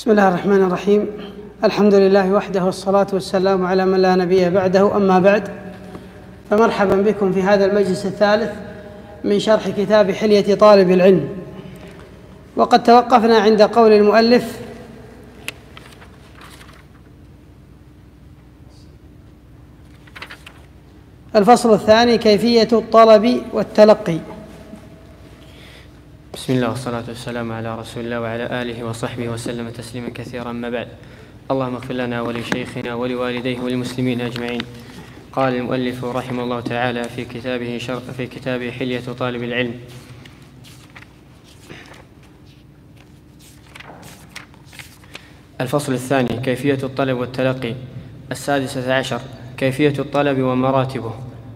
بسم الله الرحمن الرحيم. الحمد لله وحده والصلاة والسلام على من لا نبي بعده. أما بعد، فمرحبا بكم في هذا المجلس الثالث من شرح كتاب حلية طالب العلم. وقد توقفنا عند قول المؤلف: الفصل الثاني: كيفية الطلب والتلقي. بسم الله والصلاة والسلام على رسول الله وعلى آله وصحبه وسلم تسليما كثيرا. أما بعد، اللهم اغفر لنا ولشيخنا ولوالديه وللمسلمين أجمعين. قال المؤلف رحمه الله تعالى في كتابه حلية طالب العلم: الفصل الثاني: كيفية الطلب والتلقي. 16 كيفية الطلب ومراتبه.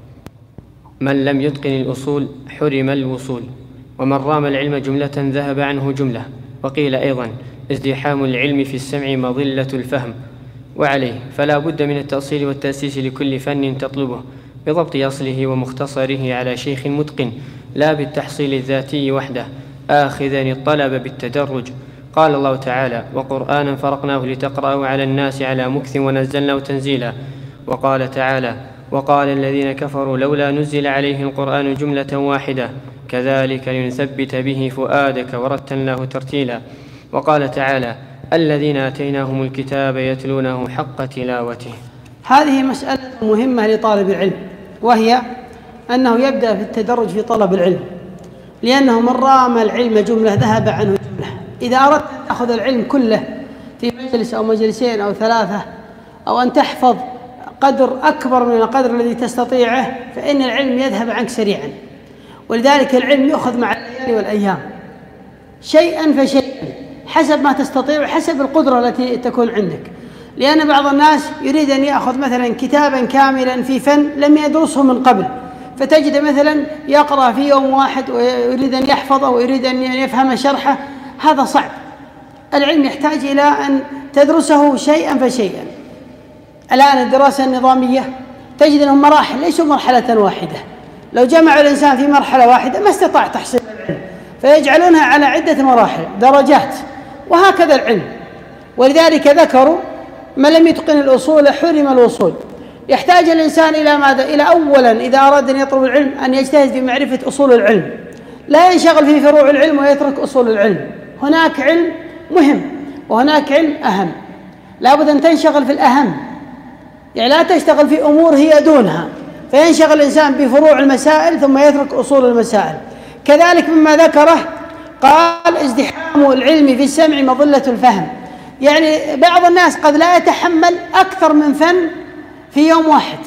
من لم يتقن الأصول حرم الوصول، ومن رام العلم جملة ذهب عنه جملة. وقيل أيضا: ازدحام العلم في السمع مظلة الفهم. وعليه فلا بد من التأصيل والتأسيس لكل فن تطلبه، بضبط أصله ومختصره على شيخ متقن، لا بالتحصيل الذاتي وحده، آخذا الطلب بالتدرج. قال الله تعالى: وقرآنا فرقناه لتقرأه على الناس على مكث ونزلناه تنزيلا. وقال تعالى: وقال الذين كفروا لولا نزل عليه القرآن جملة واحدة كذلك لنثبت به فؤادك ورتلناه ترتيلا. وقال تعالى: الذين آتيناهم الكتاب يتلونه حق تلاوته. هذه مسألة مهمة لطالب العلم، وهي أنه يبدأ في التدرج في طلب العلم، لأنه من رام العلم جملة ذهب عنه جملة. إذا أردت أن تأخذ العلم كله في مجلس أو مجلسين أو ثلاثة، أو أن تحفظ قدر أكبر من القدر الذي تستطيعه، فإن العلم يذهب عنك سريعا. ولذلك العلم يأخذ مع الليالي والأيام، شيئا فشيئا، حسب ما تستطيع وحسب القدرة التي تكون عندك. لأن بعض الناس يريد أن يأخذ مثلا كتابا كاملا في فن لم يدرسه من قبل، فتجد مثلا يقرأ في يوم واحد ويريد أن يحفظه ويريد أن يفهم شرحه. هذا صعب. العلم يحتاج إلى أن تدرسه شيئا فشيئا. الآن الدراسة النظامية تجد أنهم مراحل، ليسوا مرحلة واحدة. لو جمع الإنسان في مرحلة واحدة ما استطاع تحصيل العلم، فيجعلونها على عدة مراحل، درجات، وهكذا العلم. ولذلك ذكروا: من لم يتقن الأصول حرم الوصول. يحتاج الإنسان إلى ماذا؟ إلى أولا إذا أراد أن يطلب العلم أن يجتهد في معرفة أصول العلم، لا ينشغل في فروع العلم ويترك أصول العلم. هناك علم مهم وهناك علم أهم، لا بد أن تنشغل في الأهم، يعني لا تشتغل في أمور هي دونها، فينشغل الإنسان بفروع المسائل ثم يترك أصول المسائل. كذلك مما ذكره قال: ازدحام العلم في السمع مظلة الفهم. يعني بعض الناس قد لا يتحمل أكثر من فن في يوم واحد،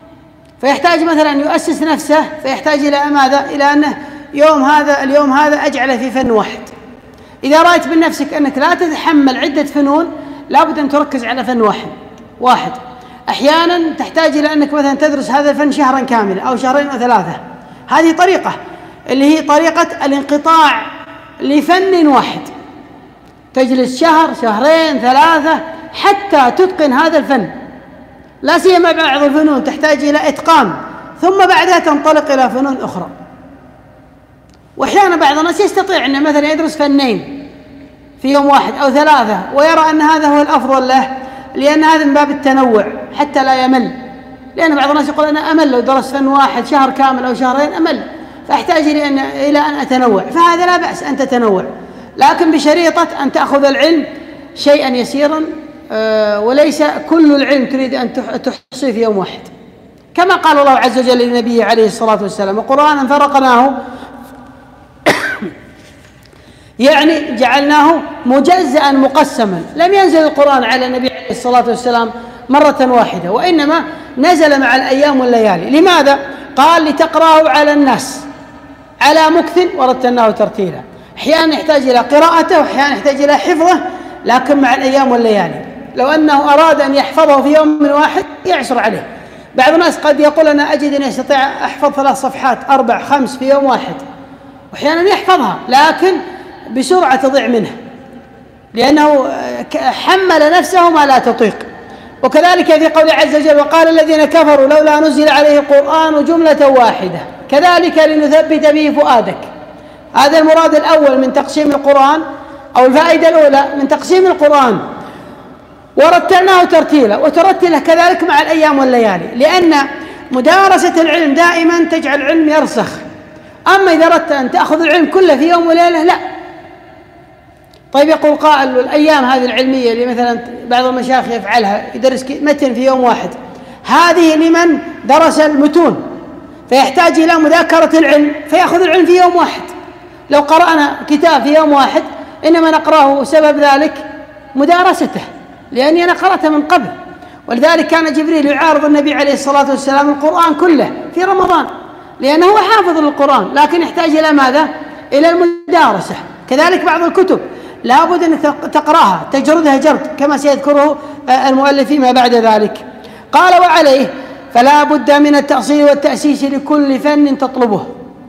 فيحتاج مثلا أن يؤسس نفسه، فيحتاج إلى ماذا؟ إلى أنه اليوم هذا أجعله في فن واحد. إذا رأيت من نفسك أنك لا تتحمل عدة فنون، لا بد أن تركز على فن واحد. أحيانا تحتاج إلى أنك مثلا تدرس هذا الفن شهرا كاملا أو شهرين أو ثلاثة. هذه طريقة، اللي هي طريقة الانقطاع لفن واحد، تجلس شهر شهرين ثلاثة حتى تتقن هذا الفن. لا سيما بعض الفنون تحتاج إلى إتقان، ثم بعدها تنطلق إلى فنون أخرى. وأحيانا بعض الناس يستطيع أن مثلا يدرس فنين في يوم واحد أو ثلاثة، ويرى أن هذا هو الأفضل له، لأن هذا من باب التنوع حتى لا يمل. لأن بعض الناس يقول: أنا أمل لو درست فن واحد شهر كامل أو شهرين، أمل، فأحتاج إلى أن أتنوع. فهذا لا بأس أن تتنوع، لكن بشريطة أن تأخذ العلم شيئا يسيرا، وليس كل العلم تريد أن تحصيه في يوم واحد. كما قال الله عز وجل لنبيه عليه الصلاة والسلام: وقرآنا فرقناه، يعني جعلناه مجزأ مقسما. لم ينزل القرآن على النبي عليه الصلاة والسلام مرة واحدة، وإنما نزل مع الأيام والليالي. لماذا؟ قال: لتقرأه على الناس على مكث ورتلناه ترتيلا. أحيانا يحتاج إلى قراءته وأحيانا يحتاج إلى حفظه، لكن مع الأيام والليالي. لو أنه أراد أن يحفظه في يوم واحد يعسر عليه. بعض الناس قد يقول: أنا أجد أن يستطيع أحفظ 3 صفحات 4 5 في يوم واحد، وأحيانا يحفظها لكن بسرعة تضيع منه، لأنه حمل نفسه ما لا تطيق. وكذلك في قول عز وجل: وقال الذين كفروا لولا نزل عليه القرآن جملة واحدة كذلك لنثبت به فؤادك. هذا المراد الأول من تقسيم القرآن، أو الفائدة الأولى من تقسيم القرآن ورتلناه ترتيلا، وترتله كذلك مع الأيام والليالي، لأن مدارسة العلم دائما تجعل العلم يرسخ. أما إذا أردت أن تأخذ العلم كله في يوم وليلة لا. طيب يقول قائل الأيام هذه العلمية اللي مثلا بعض المشايخ يفعلها، يدرس متن في يوم واحد، هذه لمن درس المتون فيحتاج إلى مذاكرة العلم فيأخذ العلم في يوم واحد. لو قرأنا كتاب في يوم واحد إنما نقرأه سبب ذلك مدارسته، لأني أنا قرأته من قبل. ولذلك كان جبريل يعارض النبي عليه الصلاة والسلام القرآن كله في رمضان، لأنه هو حافظ للقرآن لكن يحتاج إلى ماذا؟ إلى المدارسة. كذلك بعض الكتب لا بد أن تقرأها تجردها جرد كما سيذكره المؤلف فيما بعد ذلك. قال وعليه فلا بد من التأصيل والتأسيس لكل فن تطلبه.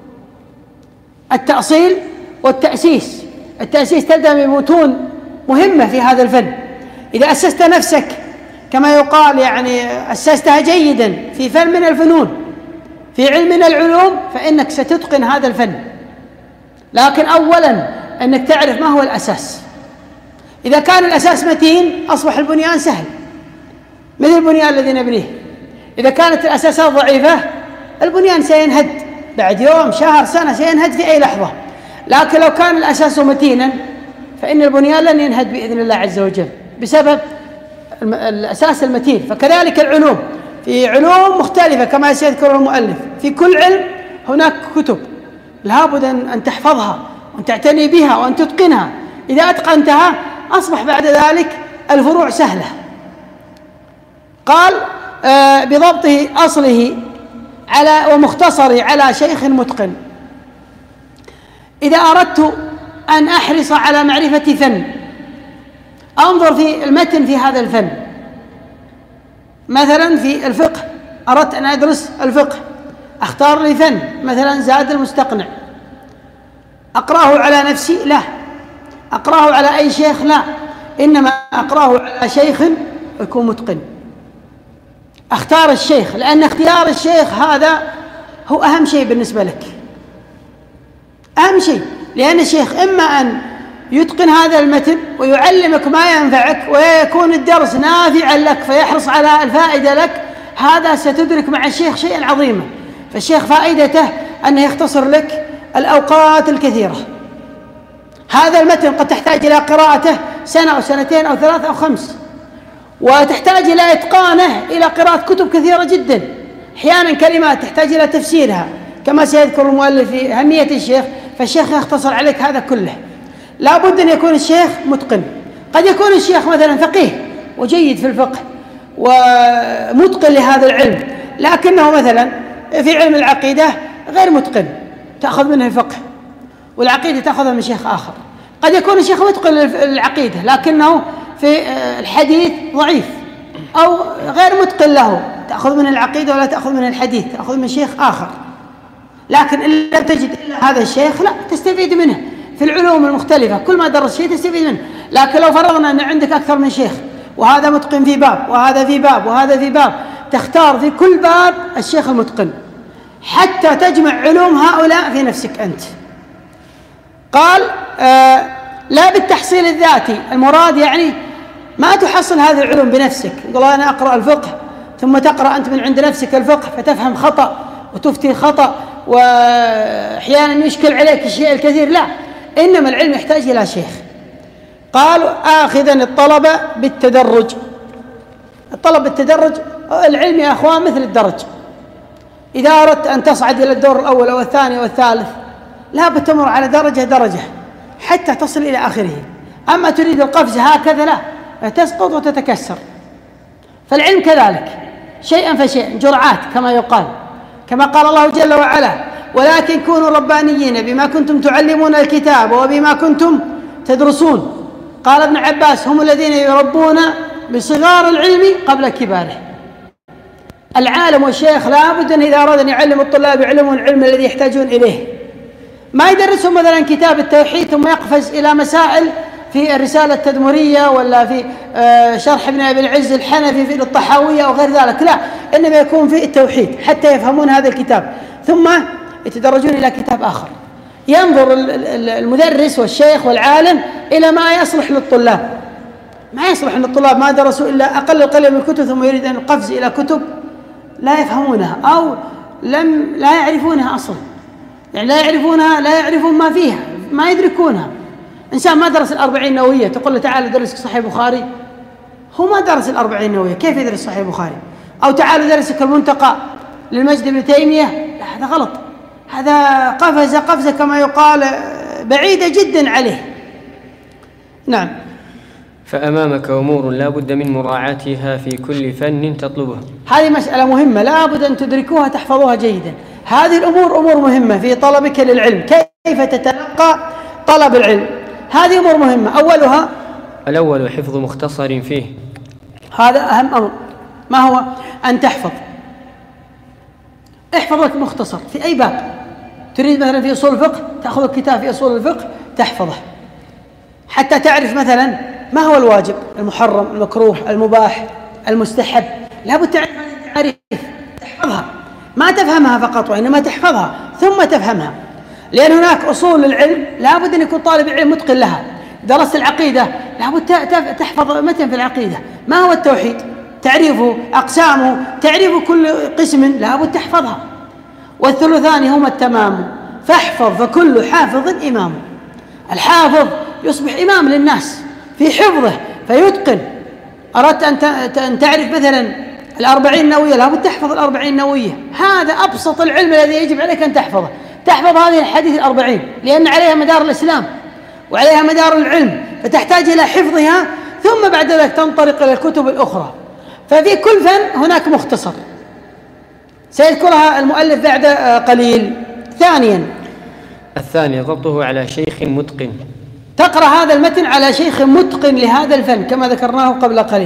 التأصيل والتأسيس، التأسيس تبدأ بمتون مهمة في هذا الفن. إذا أسست نفسك كما يقال يعني أسستها جيدا في فن من الفنون في علم من العلوم فإنك ستتقن هذا الفن. لكن أولا أنك تعرف ما هو الأساس. إذا كان الأساس متين أصبح البنيان سهل، مثل البنيان الذي نبنيه. إذا كانت الأساسات ضعيفة البنيان سينهد بعد يوم شهر سنة، سينهد في أي لحظة. لكن لو كان الأساس متينا فإن البنيان لن ينهد بإذن الله عز وجل بسبب الأساس المتين. فكذلك العلوم، في علوم مختلفة كما سيذكر المؤلف، في كل علم هناك كتب لابد أن تحفظها وأن تعتني بها وأن تتقنها. إذا أتقنتها أصبح بعد ذلك الفروع سهلة. قال بضبطه أصله ومختصره على شيخ متقن. إذا أردت أن أحرص على معرفة فن أنظر في المتن في هذا الفن. مثلا في الفقه أردت أن أدرس الفقه أختار لي فن مثلا زاد المستقنع، أقرأه على نفسي؟ لا. أقرأه على أي شيخ؟ لا، إنما أقرأه على شيخ يكون متقن. أختار الشيخ، لأن اختيار الشيخ هذا هو أهم شيء بالنسبة لك، أهم شيء، لأن الشيخ إما أن يتقن هذا المتن ويعلمك ما ينفعك ويكون الدرس نافعا لك فيحرص على الفائدة لك، هذا ستدرك مع الشيخ شيئا عظيما. فالشيخ فائدته أنه يختصر لك الأوقات الكثيرة. هذا المتن قد تحتاج إلى قراءته سنة أو سنتين أو 3 أو 5، وتحتاج إلى إتقانه إلى قراءة كتب كثيرة جدا. أحيانا كلمات تحتاج إلى تفسيرها كما سيذكر المؤلف في أهمية الشيخ، فالشيخ يختصر عليك هذا كله. لا بد أن يكون الشيخ متقن. قد يكون الشيخ مثلا فقيه وجيد في الفقه ومتقن لهذا العلم، لكنه مثلا في علم العقيدة غير متقن، تأخذ منه الفقه والعقيدة تأخذها من شيخ آخر. قد يكون الشيخ متقن للعقيدة لكنه في الحديث ضعيف أو غير متقن له، تأخذ من العقيدة ولا تأخذ من الحديث، تأخذ من شيخ آخر. لكن إن لم تجد إلا هذا الشيخ لا تستفيد منه في العلوم المختلفة، كل ما درس شيء تستفيد منه. لكن لو فرضنا أن عندك أكثر من شيخ وهذا متقن في باب وهذا في باب وهذا في باب، تختار في كل باب الشيخ المتقن حتى تجمع علوم هؤلاء في نفسك أنت. قال لا بالتحصيل الذاتي، المراد يعني ما تحصل هذه العلوم بنفسك. يقول أنا أقرأ الفقه ثم تقرأ أنت من عند نفسك الفقه فتفهم خطأ وتفتي خطأ وأحيانا يشكل عليك الشيء الكثير، لا، إنما العلم يحتاج إلى شيخ. قال آخذا الطلب بالتدرج. الطلب بالتدرج، العلم يا أخوان مثل الدرج. إذا أردت أن تصعد إلى الدور الأول أو الثاني أو الثالث لا بد تمر على درجة درجة حتى تصل إلى آخره. أما تريد القفز هكذا لا، تسقط وتتكسر. فالعلم كذلك شيئا فشيئا، جرعات كما يقال، كما قال الله جل وعلا ولكن كونوا ربانيين بما كنتم تعلمون الكتاب وبما كنتم تدرسون. قال ابن عباس هم الذين يربون بصغار العلم قبل كباره. العالم والشيخ لا بد أن إذا أراد أن يعلم الطلاب يعلمون العلم الذي يحتاجون إليه، ما يدرسهم مثلا كتاب التوحيد ثم يقفز إلى مسائل في الرسالة التدمرية ولا في شرح ابن أبي العز الحنفي في الطحاوية أو غير ذلك، لا، إنما يكون في التوحيد حتى يفهمون هذا الكتاب ثم يتدرجون إلى كتاب آخر. ينظر المدرس والشيخ والعالم إلى ما يصلح للطلاب. ما يصلح أن الطلاب ما درسوا إلا أقل القليل من الكتب ثم يريد أن يقفز إلى كتب لا يفهمونها أو لا يعرفونها أصلا، يعني لا يعرفون ما فيها، ما يدركونها. إنسان ما درس الأربعين نووية تقول له تعال درسك صحيح البخاري، هو ما درس الأربعين نووية، كيف يدرس صحيح البخاري؟ أو تعال درسك المنتقى للمجد بن تيمية، لا هذا غلط، هذا قفزة كما يقال بعيدة جدا عليه. نعم. فأمامك أمور لا بد من مراعاتها في كل فن تطلبه. هذه مسألة مهمة لا بد أن تدركوها تحفظوها جيدا. هذه الأمور أمور مهمة في طلبك للعلم، كيف تتلقى طلب العلم، هذه أمور مهمة. أولها الأول حفظ مختصر فيه، هذا أهم أمر. ما هو؟ أن تحفظ، احفظ لك مختصر في أي باب تريد، مثلا في أصول الفقه تأخذ الكتاب في أصول الفقه تحفظه حتى تعرف مثلا ما هو الواجب، المحرم، المكروه، المباح، المستحب، لابد تعرف هذه التعاريف تحفظها، ما تفهمها فقط وإنما تحفظها ثم تفهمها، لأن هناك أصول للعلم لابد أن يكون طالب العلم متقن لها. درست العقيدة لابد تحفظ متن في العقيدة، ما هو التوحيد، تعريفه، أقسامه، تعريف كل قسم لابد تحفظها. والثلثان هما التمام، فاحفظ فكل حافظ إمام. الحافظ يصبح إمام للناس في حفظه فيتقن. أردت أن تعرف مثلا الأربعين النووية لابد تحفظ الأربعين النووية، هذا أبسط العلم الذي يجب عليك أن تحفظه، تحفظ هذه الحديث الأربعين لأن عليها مدار الإسلام وعليها مدار العلم، فتحتاج إلى حفظها ثم بعد ذلك تنطلق إلى الكتب الأخرى. ففي كل فن هناك مختصر سيذكرها المؤلف بعد قليل. ثانيا الثاني ضبطه على شيخ متقن، تقرأ هذا المتن على شيخ متقن لهذا الفن كما ذكرناه قبل قليل.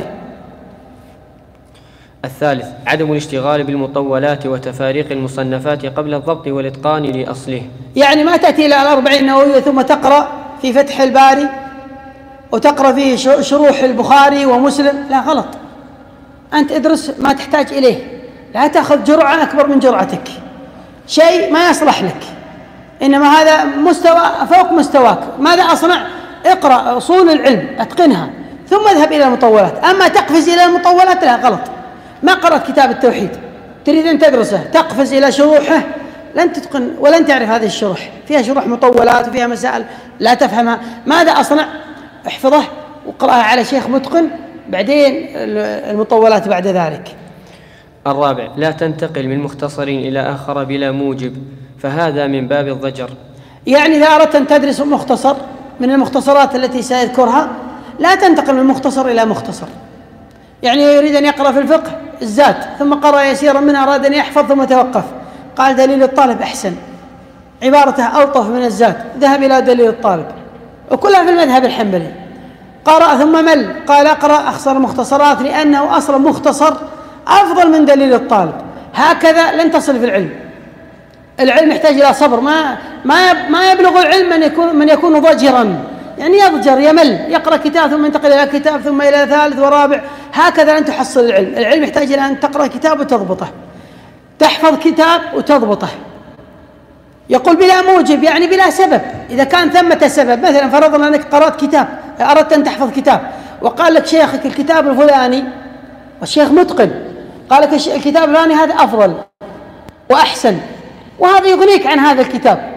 الثالث عدم الاشتغال بالمطولات وتفاريق المصنفات قبل الضبط والإتقان لأصله، يعني ما تأتي إلى الأربعين النووية ثم تقرأ في فتح الباري وتقرأ فيه شروح البخاري ومسلم، لا غلط. أنت ادرس ما تحتاج إليه، لا تأخذ جرعة أكبر من جرعتك، شيء ما يصلح لك، إنما هذا مستوى فوق مستواك. ماذا أصنع؟ اقرأ أصول العلم أتقنها ثم اذهب إلى المطولات. أما تقفز إلى المطولات لا غلط. ما قرأت كتاب التوحيد تريد أن تدرسه تقفز إلى شروحه، لن تتقن ولن تعرف هذه الشروح، فيها شروح مطولات وفيها مسائل لا تفهمها. ماذا أصنع؟ احفظه وقرأها على شيخ متقن، بعدين المطولات بعد ذلك. الرابع لا تنتقل من مختصر إلى آخر بلا موجب، فهذا من باب الضجر. يعني إذا أردت أن تدرس مختصر من المختصرات التي سأذكرها لا تنتقل من مختصر إلى مختصر. يعني يريد أن يقرأ في الفقه الزاد ثم قرأ يسيرا منها، أراد أن يحفظ ثم توقف، قال دليل الطالب أحسن، عبارته ألطف من الزاد، ذهب إلى دليل الطالب، وكلها في المذهب الحنبلي. قرأ ثم مل، قال أقرأ أخصر المختصرات لأنه أصلا مختصر أفضل من دليل الطالب. هكذا لن تصل في العلم. العلم يحتاج إلى صبر، ما يبلغ العلم من يكون ضجرا، يعني يضجر يمل، يقرأ كتاب ثم ينتقل إلى كتاب ثم إلى ثالث ورابع، هكذا لن تحصل العلم. العلم يحتاج إلى أن تقرأ كتاب وتضبطه، تحفظ كتاب وتضبطه. يقول بلا موجب، يعني بلا سبب. إذا كان ثمة سبب، مثلا فرضنا أنك قرأت كتاب، أردت أن تحفظ كتاب وقال لك شيخك الكتاب الفلاني والشيخ متقن قال لك الكتاب الفلاني هذا أفضل وأحسن وهذا يغنيك عن هذا الكتاب،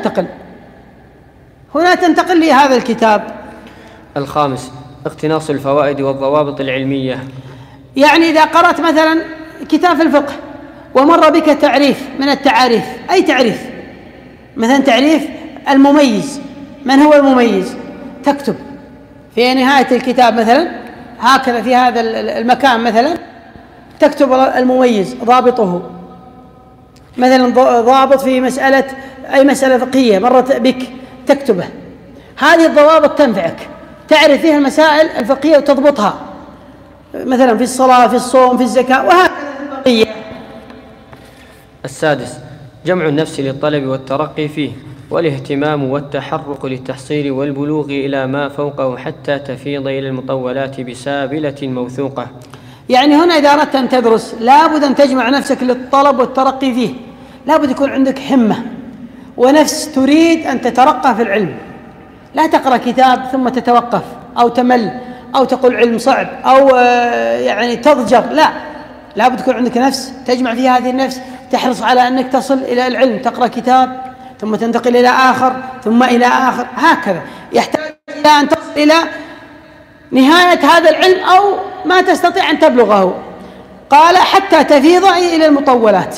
هنا تنتقل لهذا الكتاب. الخامس اقتناص الفوائد والضوابط العلمية، يعني إذا قرأت مثلا كتاب في الفقه ومر بك تعريف من التعاريف، أي تعريف، مثلا تعريف المميز، من هو المميز؟ تكتب في نهاية الكتاب مثلا هكذا في هذا المكان مثلا تكتب المميز ضابطه، مثلا ضابط في مسألة أي مسألة فقهية مرت بك تكتبه. هذه الضوابط تنفعك، تعرف فيها المسائل الفقهية وتضبطها، مثلا في الصلاة، في الصوم، في الزكاة، وهكذا في البقية. السادس جمع النفس للطلب والترقي فيه، والاهتمام والتحرك للتحصيل والبلوغ إلى ما فوقه حتى تفيض إلى المطولات بسابلة موثوقة. يعني هنا إذا أردت أن تدرس لابد أن تجمع نفسك للطلب والترقي فيه، لابد يكون عندك همة ونفس تريد أن تترقى في العلم. لا تقرأ كتاب ثم تتوقف أو تمل أو تقول علم صعب أو يعني تضجر، لا، لابد تكون عندك نفس تجمع فيها هذه النفس، تحرص على أنك تصل إلى العلم، تقرأ كتاب ثم تنتقل إلى آخر ثم إلى آخر، هكذا يحتاج إلى أن تصل إلى نهاية هذا العلم أو ما تستطيع أن تبلغه. قال حتى تفيض إلى المطولات.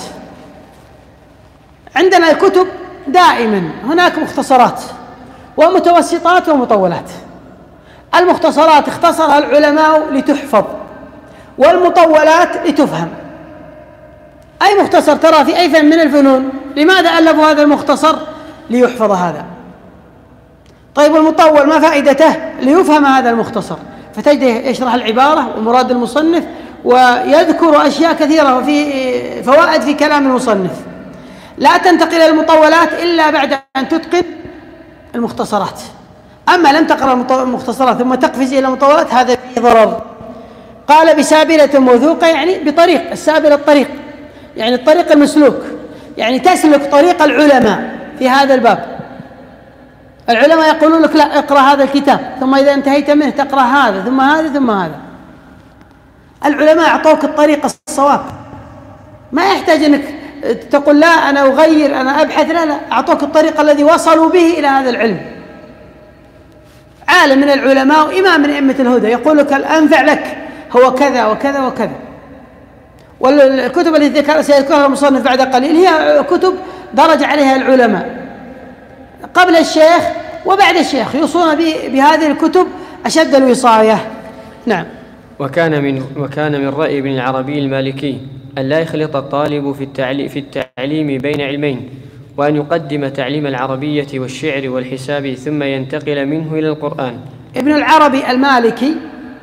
عندنا الكتب دائما هناك مختصرات ومتوسطات ومطولات. المختصرات اختصرها العلماء لتحفظ، والمطولات لتفهم. أي مختصر ترى في أي فن من الفنون، لماذا ألفوا هذا المختصر؟ ليحفظ هذا. طيب المطول ما فائدته؟ ليفهم هذا المختصر، فتجده يشرح العبارة ومراد المصنف ويذكر أشياء كثيرة وفي فوائد في كلام المصنف. لا تنتقل إلى المطولات إلا بعد أن تتقن المختصرات. أما لم تقرأ المختصرات ثم تقفز إلى المطولات هذا فيه ضرر. قال بسابلة موثوقة، يعني بطريق، السابلة الطريق يعني الطريق المسلوك، يعني تسلك طريق العلماء في هذا الباب. العلماء يقولون لك لا، اقرأ هذا الكتاب ثم إذا انتهيت منه تقرأ هذا ثم هذا ثم هذا. العلماء أعطوك الطريق الصواب، ما يحتاج أنك تقول لا أنا أغير أنا أبحث، لا، أعطوك الطريق الذي وصلوا به إلى هذا العلم. عالم من العلماء وإمام من أئمة الهدى يقول لك الأنفع لك هو كذا وكذا وكذا. والكتب التي سيذكرها المصنف بعد قليل هي كتب درج عليها العلماء قبل الشيخ وبعد الشيخ، يوصون بهذه الكتب أشد الوصاية. نعم. وكان من رأي ابن العربي المالكي أن لا يخلط الطالب في التعليم بين علمين، وأن يقدم تعليم العربية والشعر والحساب ثم ينتقل منه إلى القرآن. ابن العربي المالكي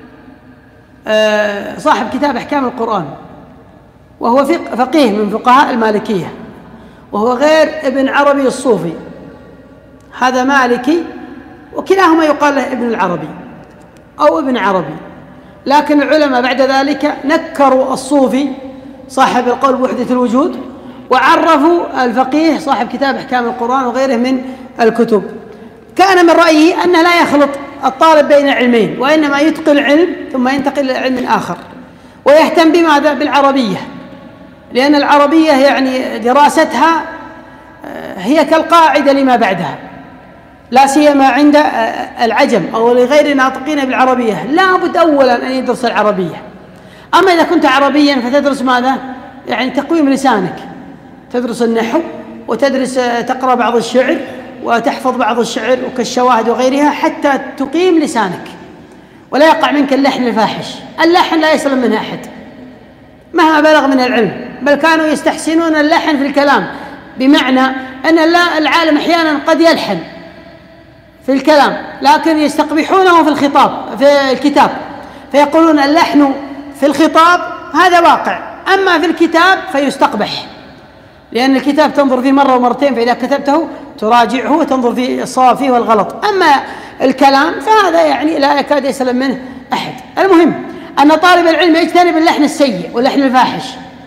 صاحب كتاب أحكام القرآن، وهو فقيه من فقهاء المالكية، وهو غير ابن عربي الصوفي، هذا مالكي وكلاهما يقال له ابن العربي أو ابن عربي. لكن العلماء بعد ذلك نكروا الصوفي صاحب القول بوحدة الوجود، وعرفوا الفقيه صاحب كتاب أحكام القرآن وغيره من الكتب. كان من رأيه أنه لا يخلط الطالب بين علمين، وإنما يتقن علم ثم ينتقل إلى علم آخر، ويهتم بماذا؟ بالعربية، لأن العربية يعني دراستها هي كالقاعدة لما بعدها، لا سيما عند العجم أو لغير ناطقين بالعربية لا بد أولا أن يدرس العربية. أما إذا كنت عربيا فتدرس ماذا؟ يعني تقويم لسانك، تدرس النحو وتدرس تقرأ بعض الشعر وتحفظ بعض الشعر وكالشواهد وغيرها حتى تقيم لسانك ولا يقع منك اللحن الفاحش. اللحن لا يسلم منه أحد مهما بلغ من العلم، بل كانوا يستحسنون اللحن في الكلام، بمعنى أن العالم أحيانا قد يلحن في الكلام لكن يستقبحونه في الكتاب، فيقولون اللحن في الخطاب هذا واقع، أما في الكتاب فيستقبح، لأن الكتاب تنظر فيه مرة ومرتين، فإذا كتبته تراجعه وتنظر في الصواب فيه والغلط. أما الكلام فهذا يعني لا يكاد يسلم منه أحد. المهم أن طالب العلم يجتنب اللحن السيء واللحن الفاحش،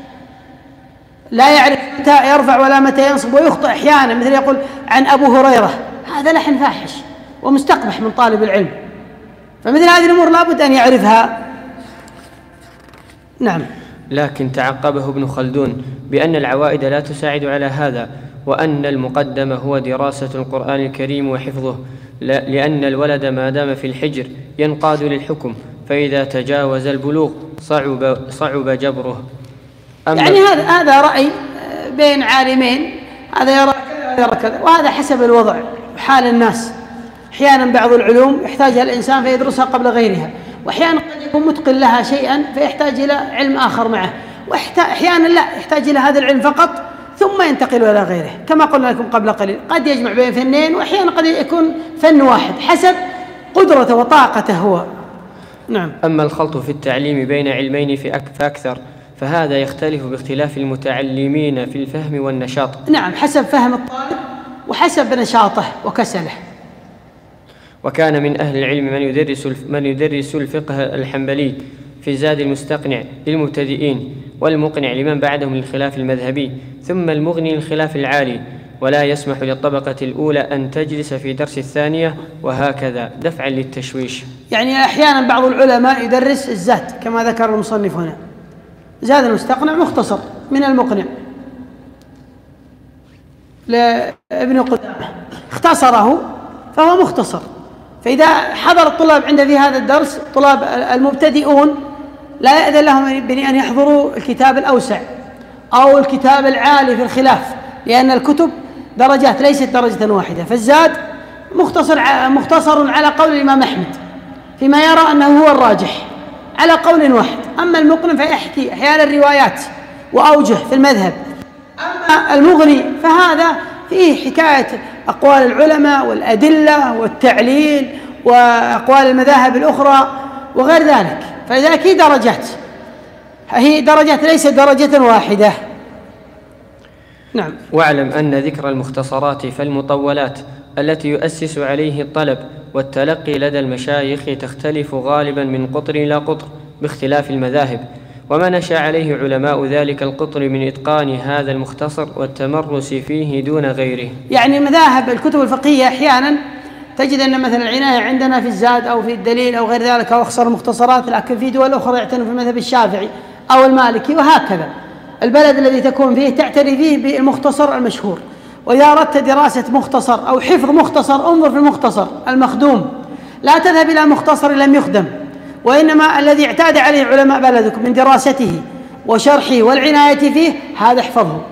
لا يعرف متى يرفع ولا متى ينصب، ويخطئ أحيانا، مثل يقول عن أبو هريرة، هذا لحن فاحش ومستقبح من طالب العلم، فمثل هذه الأمور لا بد أن يعرفها. نعم. لكن تعقبه ابن خلدون بأن العوائد لا تساعد على هذا، وأن المقدم هو دراسة القرآن الكريم وحفظه، لأن الولد ما دام في الحجر ينقاد للحكم، فإذا تجاوز البلوغ صعب جبره. يعني هذا رأي بين عالمين، هذا يرى كذا وهذا يرى كذا، وهذا حسب الوضع وحال الناس. أحيانا بعض العلوم يحتاجها الإنسان فيدرسها قبل غيرها، وأحيانا قد يكون متقن لها شيئا فيحتاج إلى علم آخر معه، وأحيانا لا يحتاج إلى هذا العلم فقط ثم ينتقل إلى غيره. كما قلنا لكم قبل قليل قد يجمع بين فنين، وأحيانا قد يكون فن واحد حسب قدرته وطاقته هو. نعم. أما الخلط في التعليم بين علمين فأكثر، فهذا يختلف باختلاف المتعلمين في الفهم والنشاط. نعم، حسب فهم الطالب وحسب نشاطه وكسله. وكان من أهل العلم من يدرس الفقه الحنبلي في زاد المستقنع للمبتدئين، والمقنع لمن بعدهم للخلاف المذهبي، ثم المغني للخلاف العالي، ولا يسمح للطبقة الأولى أن تجلس في درس الثانية، وهكذا دفعا للتشويش. يعني أحيانا بعض العلماء يدرس الزاد كما ذكر المصنف هنا، زاد المستقنع مختصر من المقنع لابن قدامة، اختصره فهو مختصر. فإذا حضر الطلاب عند في هذا الدرس طلاب المبتدئون لا يأذن لهم بأن يحضروا الكتاب الأوسع أو الكتاب العالي في الخلاف، لأن الكتب درجات ليست درجة واحدة. فالزاد مختصر على قول الإمام أحمد فيما يرى أنه هو الراجح على قول واحد. أما المقنع فيحكي أحيانا الروايات وأوجه في المذهب. أما المغني فهذا فيه حكاية أقوال العلماء والأدلة والتعليل وأقوال المذاهب الأخرى وغير ذلك. فذلك درجات، هي درجات ليست درجة واحدة. نعم. واعلم أن ذكر المختصرات فالمطولات التي يؤسس عليه الطلب والتلقي لدى المشايخ تختلف غالبا من قطر إلى قطر باختلاف المذاهب، وما نشأ عليه علماء ذلك القطر من إتقان هذا المختصر والتمرس فيه دون غيره. يعني مذاهب الكتب الفقهية أحيانا تجد أن مثلا العناية عندنا في الزاد أو في الدليل أو غير ذلك أو أخصر المختصرات، لكن في دول أخرى يعتنوا في المذهب الشافعي أو المالكي، وهكذا. البلد الذي تكون فيه تعتني فيه بالمختصر المشهور. وإذا أردت دراسة مختصر أو حفظ مختصر انظر في المختصر المخدوم، لا تذهب إلى مختصر لم يخدم، وإنما الذي اعتاد عليه علماء بلدك من دراسته وشرحه والعناية فيه هذا احفظه.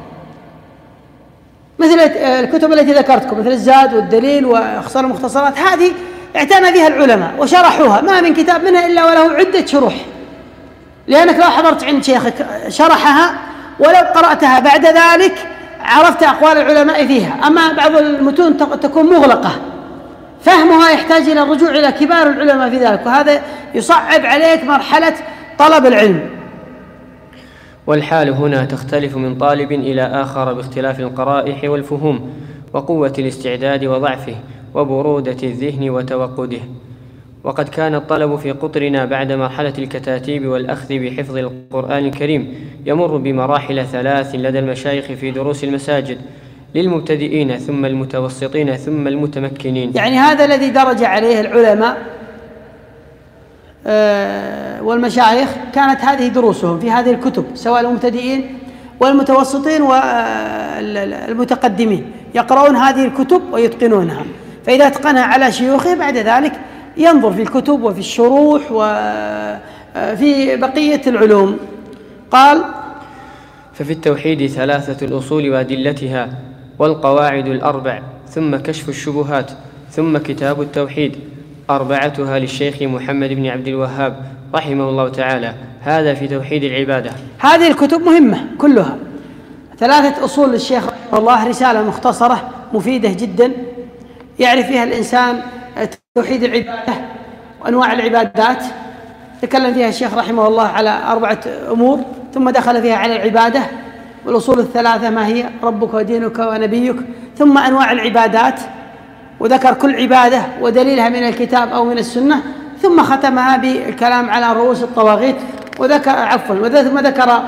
مثل الكتب التي ذكرتكم مثل الزاد والدليل وأخصار المختصرات، هذه اعتنى بها العلماء وشرحوها، ما من كتاب منها إلا وله عدة شروح، لأنك لو حضرت عند شيخك شرحها ولو قرأتها بعد ذلك عرفت أقوال العلماء فيها. أما بعض المتون تكون مغلقة فهمها يحتاج إلى الرجوع إلى كبار العلماء في ذلك، وهذا يصعب عليك مرحلة طلب العلم. والحال هنا تختلف من طالب إلى آخر باختلاف القرائح والفهوم وقوة الاستعداد وضعفه وبرودة الذهن وتوقده. وقد كان الطلب في قطرنا بعد مرحلة الكتاتيب والأخذ بحفظ القرآن الكريم يمر بمراحل 3 لدى المشايخ في دروس المساجد للمبتدئين ثم المتوسطين ثم المتمكنين. يعني هذا الذي درج عليه العلماء والمشايخ كانت هذه دروسهم في هذه الكتب، سواء المبتدئين والمتوسطين والمتقدمين يقرؤون هذه الكتب ويتقنونها. فإذا اتقنها على شيوخه بعد ذلك ينظر في الكتب وفي الشروح وفي بقية العلوم. قال: ففي التوحيد 3 الأصول وأدلتها والقواعد 4 ثم كشف الشبهات ثم كتاب التوحيد 4 للشيخ محمد بن عبد الوهاب رحمه الله تعالى. هذا في توحيد العبادة. هذه الكتب مهمة كلها. 3 أصول للشيخ رحمه الله، رسالة مختصرة مفيدة جدا يعرف فيها الإنسان توحيد العبادة وأنواع العبادات. تكلم فيها الشيخ رحمه الله على 4 أمور، ثم دخل فيها على العبادة والأصول 3 ما هي: ربك ودينك ونبيك، ثم أنواع العبادات وذكر كل عبادة ودليلها من الكتاب أو من السنة، ثم ختمها بالكلام على رؤوس الطواغيت ثم ذكر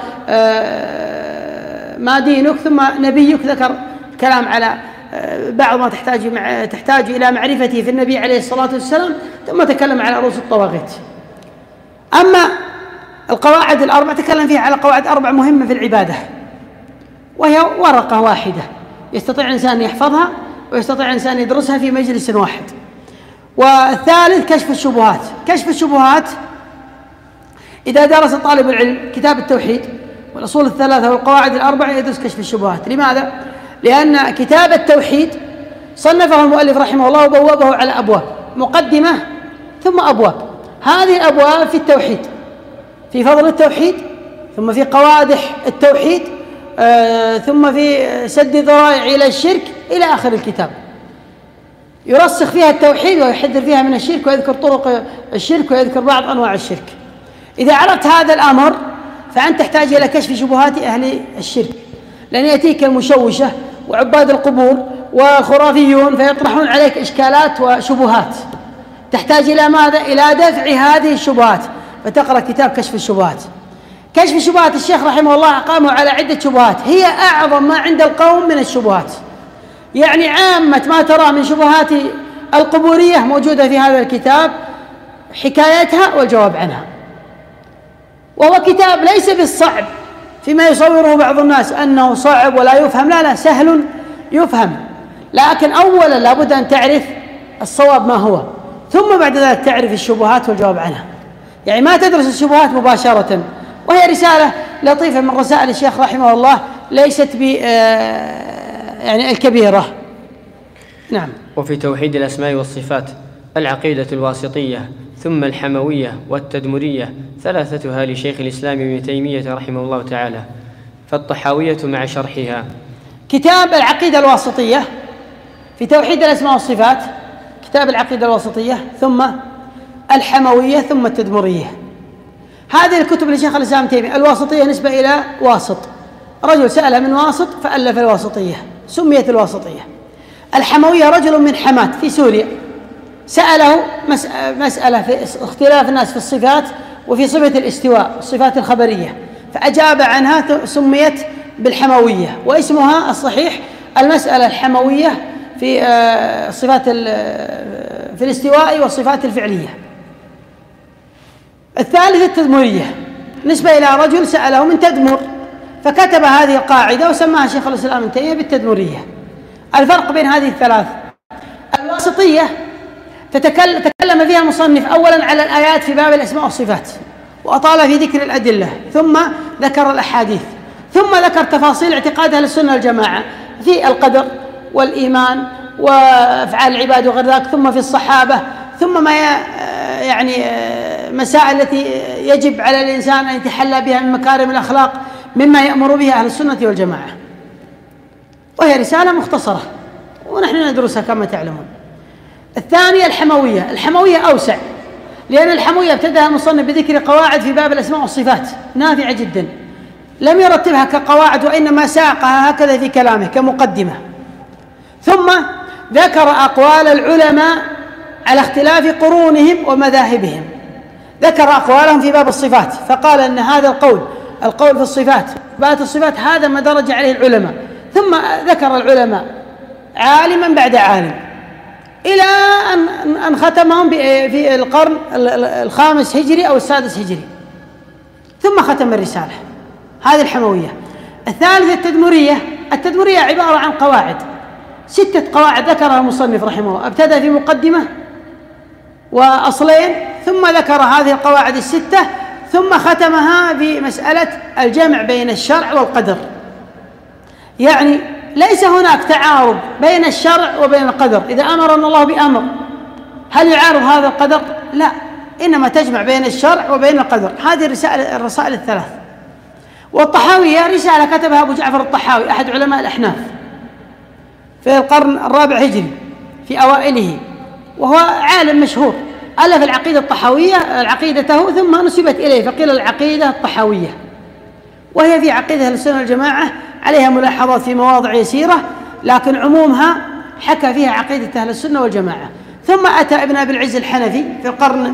ما دينك، ثم نبيك ذكر كلام على بعض ما تحتاج إلى معرفته في النبي عليه الصلاة والسلام، ثم تكلم على رؤوس الطواغيت. أما القواعد 4 تكلم فيها على قواعد 4 مهمة في العبادة، وهي ورقة واحدة يستطيع الإنسان يحفظها ويستطيع الإنسان يدرسها في مجلس واحد. والثالث كشف الشبهات. كشف الشبهات إذا درس طالب العلم كتاب التوحيد والأصول 3 والقواعد 4 يدرس كشف الشبهات. لماذا؟ لأن كتاب التوحيد صنفه المؤلف رحمه الله وبوابه على أبواب، مقدمة ثم أبواب. هذه الأبواب في التوحيد، في فضل التوحيد، ثم في قوادح التوحيد، ثم في سد ذرائع إلى الشرك، إلى آخر الكتاب. يرسخ فيها التوحيد ويحذر فيها من الشرك ويذكر طرق الشرك ويذكر بعض أنواع الشرك. إذا عرفت هذا الأمر فأنت تحتاج إلى كشف شبهات أهل الشرك، لأن يأتيك المشوشة وعباد القبور والخرافيون فيطرحون عليك إشكالات وشبهات، تحتاج إلى ماذا؟ إلى دفع هذه الشبهات، فتقرأ كتاب كشف الشبهات. كشف الشبهات الشيخ رحمه الله قاموا على عدة شبهات هي أعظم ما عند القوم من الشبهات. يعني عامة ما ترى من شبهات القبورية موجودة في هذا الكتاب، حكايتها والجواب عنها. وهو كتاب ليس بالصعب فيما يصوره بعض الناس أنه صعب ولا يفهم، لا سهل يفهم، لكن أولا لابد أن تعرف الصواب ما هو، ثم بعد ذلك تعرف الشبهات والجواب عنها. يعني ما تدرس الشبهات مباشرة. وهي رسالة لطيفة من رسائل الشيخ رحمه الله، ليست يعني الكبيرة. نعم. وفي توحيد الأسماء والصفات العقيدة الواسطية، ثم الحموية والتدمرية، ثلاثتها لشيخ الإسلام ابن تيمية رحمه الله تعالى، فالطحاوية مع شرحها. كتاب العقيدة الواسطية في توحيد الأسماء والصفات، كتاب العقيدة الواسطية، ثم الحموية، ثم التدمرية. هذه الكتب لشيخ الإسلام ابن تيمية. الواسطية نسبة إلى واسط، رجل سأل من واسط فألف الواسطية، سميت الواسطية. الحموية رجل من حماة في سوريا سأله مسألة في اختلاف الناس في الصفات وفي صفة الاستواء، الصفات الخبرية، فأجاب عنها سميت بالحموية، واسمها الصحيح المسألة الحموية في صفات في الاستواء والصفات الفعلية. الثالث التدمرية، نسبة إلى رجل سأله من تدمر، فكتب هذه القاعدة وسماها شيخ الإسلام ابن تيمية بالتدمرية. الفرق بين هذه الثلاث: الواسطية تكلم فيها المصنف أولا على الآيات في باب الأسماء والصفات وأطال في ذكر الأدلة، ثم ذكر الأحاديث، ثم ذكر تفاصيل اعتقاد أهل السنة والجماعة في القدر والإيمان وأفعال العباد وغير ذلك، ثم في الصحابة، ثم ما يعني مسائل التي يجب على الإنسان أن يتحلى بها من مكارم الأخلاق مما يأمر به أهل السنة والجماعة. وهي رسالة مختصرة ونحن ندرسها كما تعلمون. الثانية الحموية. الحموية أوسع، لأن الحموية ابتدأها المصنف بذكر قواعد في باب الأسماء والصفات نافعة جدا، لم يرتبها كقواعد وإنما ساقها هكذا في كلامه كمقدمة، ثم ذكر أقوال العلماء على اختلاف قرونهم ومذاهبهم، ذكر أقوالهم في باب الصفات، فقال أن هذا القول في الصفات، إثبات الصفات، هذا ما درج عليه العلماء، ثم ذكر العلماء عالما بعد عالم إلى أن ختمهم في القرن الخامس هجري أو السادس هجري، ثم ختم الرسالة. هذه الحموية. الثالثة التدمرية. التدمرية عبارة عن قواعد، 6 قواعد ذكرها المصنف رحمه الله، ابتدأ في مقدمة وأصلين، ثم ذكر هذه القواعد 6، ثم ختمها بمسألة الجمع بين الشرع والقدر. يعني ليس هناك تعارض بين الشرع وبين القدر، إذا أمرنا الله بأمر هل يعارض هذا القدر؟ لا، إنما تجمع بين الشرع وبين القدر. هذه الرسائل الثلاث. والطحاوية رسالة كتبها أبو جعفر الطحاوي أحد علماء الأحناف في القرن الرابع هجري في أوائله، وهو عالم مشهور، ألف العقيدة الطحاوية عقيدته ثم نسبت إليه فقيل العقيدة الطحاوية، وهي في عقيدة أهل السنة والجماعة، عليها ملاحظات في مواضع يسيرة، لكن عمومها حكى فيها عقيدة أهل السنة والجماعة. ثم أتى ابن أبي العز الحنفي في القرن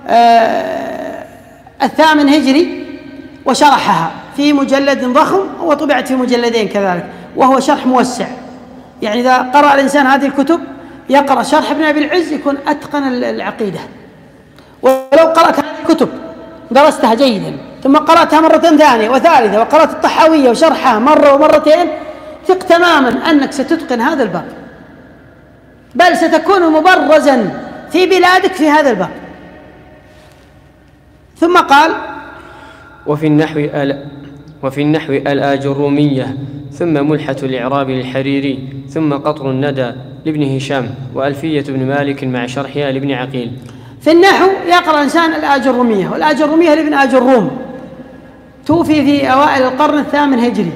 الثامن هجري وشرحها في مجلد ضخم، وطبعت في مجلدين كذلك، وهو شرح موسع. يعني إذا قرأ الإنسان هذه الكتب يقرأ شرح ابن أبي العز يكون أتقن العقيدة. ولو قرأت هذه الكتب درستها جيدا ثم قرأتها مرة ثانية وثالثة وقرأت الطحاوية وشرحها مرة ومرتين، ثق تماما أنك ستتقن هذا الباب، بل ستكون مبرزا في بلادك في هذا الباب. ثم قال: وفي النحو الآجرومية، ثم ملحة الإعراب للحريري، ثم قطر الندى لابن هشام، وألفية ابن مالك مع شرحها لابن عقيل. في النحو يقرأ الإنسان الآجرومية، والآجرومية لابن آجروم، توفي في أوائل القرن الثامن هجري،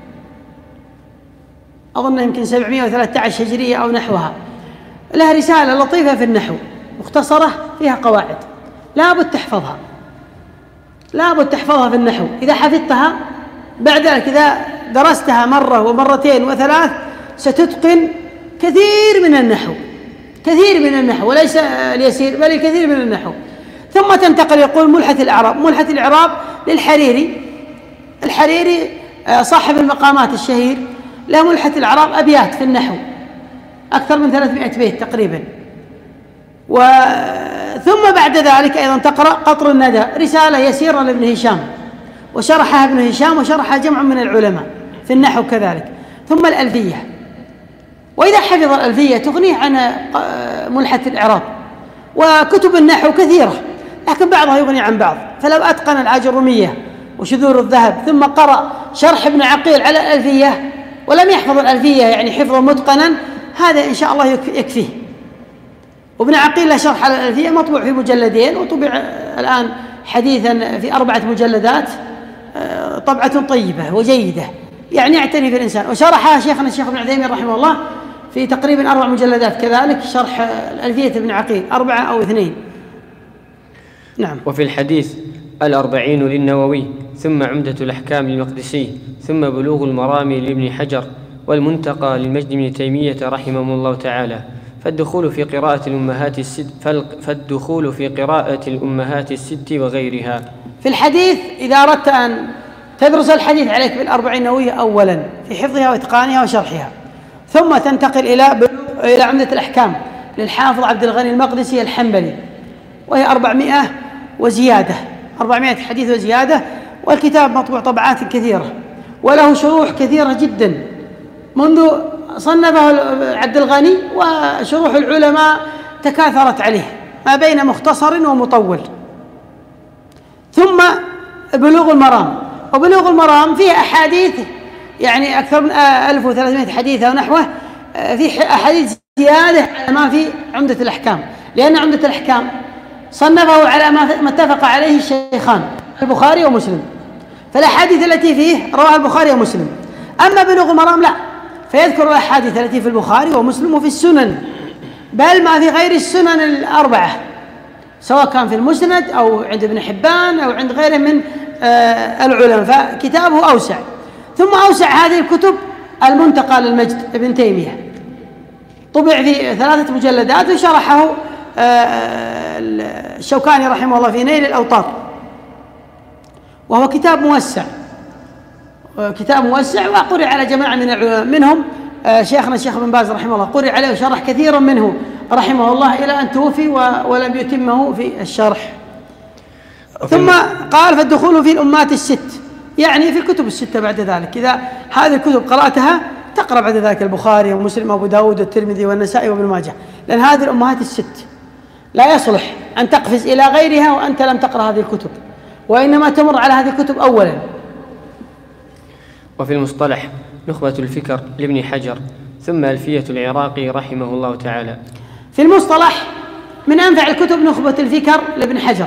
أظن يمكن 713 هجرية أو نحوها. لها رسالة لطيفة في النحو مختصرة فيها قواعد لابد تحفظها، لابد تحفظها في النحو. إذا حفظتها بعد ذلك إذا درستها مرة ومرتين وثلاث ستتقن كثير من النحو، كثير من النحو، وليس اليسير بل الكثير من النحو. ثم تنتقل يقول ملحة الإعراب. ملحة الإعراب للحريري، الحريري صاحب المقامات الشهير، له ملحة الإعراب أبيات في النحو أكثر من 300 بيت تقريبا. ثم بعد ذلك أيضا تقرأ قطر الندى، رسالة يسيرة لابن هشام، وشرحها ابن هشام وشرحها جمع من العلماء في النحو كذلك. ثم الألفية، وإذا حفظ الألفية تغنيه عن ملحة الإعراب. وكتب النحو كثيرة لكن بعضها يغني عن بعض، فلو أتقن العاجرمية وشذور الذهب ثم قرأ شرح ابن عقيل على الألفية ولم يحفظ الألفية يعني حفظا متقنا، هذا إن شاء الله يكفيه. وابن عقيل له شرح على الألفية مطبوع في مجلدين، وطبع الآن حديثا في 4 مجلدات، طبعة طيبة وجيدة يعني يعتني في الإنسان. وشرحها شيخنا الشيخ ابن عثيمين رحمه الله في تقريبا 4 مجلدات كذلك، شرح الألفية ابن عقيل 4 أو 2. نعم. وفي الحديث 40 للنووي، ثم عمدة الأحكام للمقدسي، ثم بلوغ المرام لابن حجر، والمنتقى للمجد بن تيمية رحمه الله تعالى. فالدخول في قراءة الأمهات الست وغيرها. في الحديث إذا أردت أن تدرس الحديث عليك بال40 نووية أولا في حفظها وإتقانها وشرحها، ثم تنتقل إلى عمدة الأحكام للحافظ عبد الغني المقدسي الحنبلي، وهي 400 وزيادة، 400 حديث وزيادة، والكتاب مطبوع طبعات كثيرة وله شروح كثيرة جدا، منذ صنفه عبد الغني وشروح العلماء تكاثرت عليه ما بين مختصر ومطول. ثم بلوغ المرام، وبلوغ المرام فيه أحاديث يعني أكثر من 1300 حديث أو نحوه، في أحاديث زيادة على ما في عمدة الأحكام، لأن عمدة الأحكام صنفه على ما اتفق عليه الشيخان البخاري ومسلم، فالأحاديث التي فيه رواها البخاري ومسلم. أما بلوغ المرام لا، فيذكر الأحاديث التي في البخاري ومسلم وفي السنن، بل ما في غير السنن ال4، سواء كان في المسند أو عند ابن حبان أو عند غيره من العلماء، فكتابه أوسع. ثم أوسع هذه الكتب المنتقى للمجد ابن تيمية، طبع في 3 مجلدات، وشرحه الشوكاني رحمه الله في نيل الأوطار، وهو كتاب موسع، وقرئ على جماعة من العلماء، منهم شيخنا الشيخ بن باز رحمه الله قرئ عليه وشرح كثيرا منه رحمه الله إلى أن توفي ولم يتمه في الشرح. ثم قال فالدخول في الأمات الست، يعني في الكتب الستة بعد ذلك. إذا هذه الكتب قرأتها تقرأ بعد ذلك البخاري ومسلم وأبو داود والترمذي والنسائي وابن ماجه، لأن هذه الأمهات الست لا يصلح أن تقفز إلى غيرها وأنت لم تقرأ هذه الكتب، وإنما تمر على هذه الكتب أولا. وفي المصطلح نخبة الفكر لابن حجر، ثم ألفية العراقي رحمه الله تعالى. في المصطلح من أنفع الكتب نخبة الفكر لابن حجر،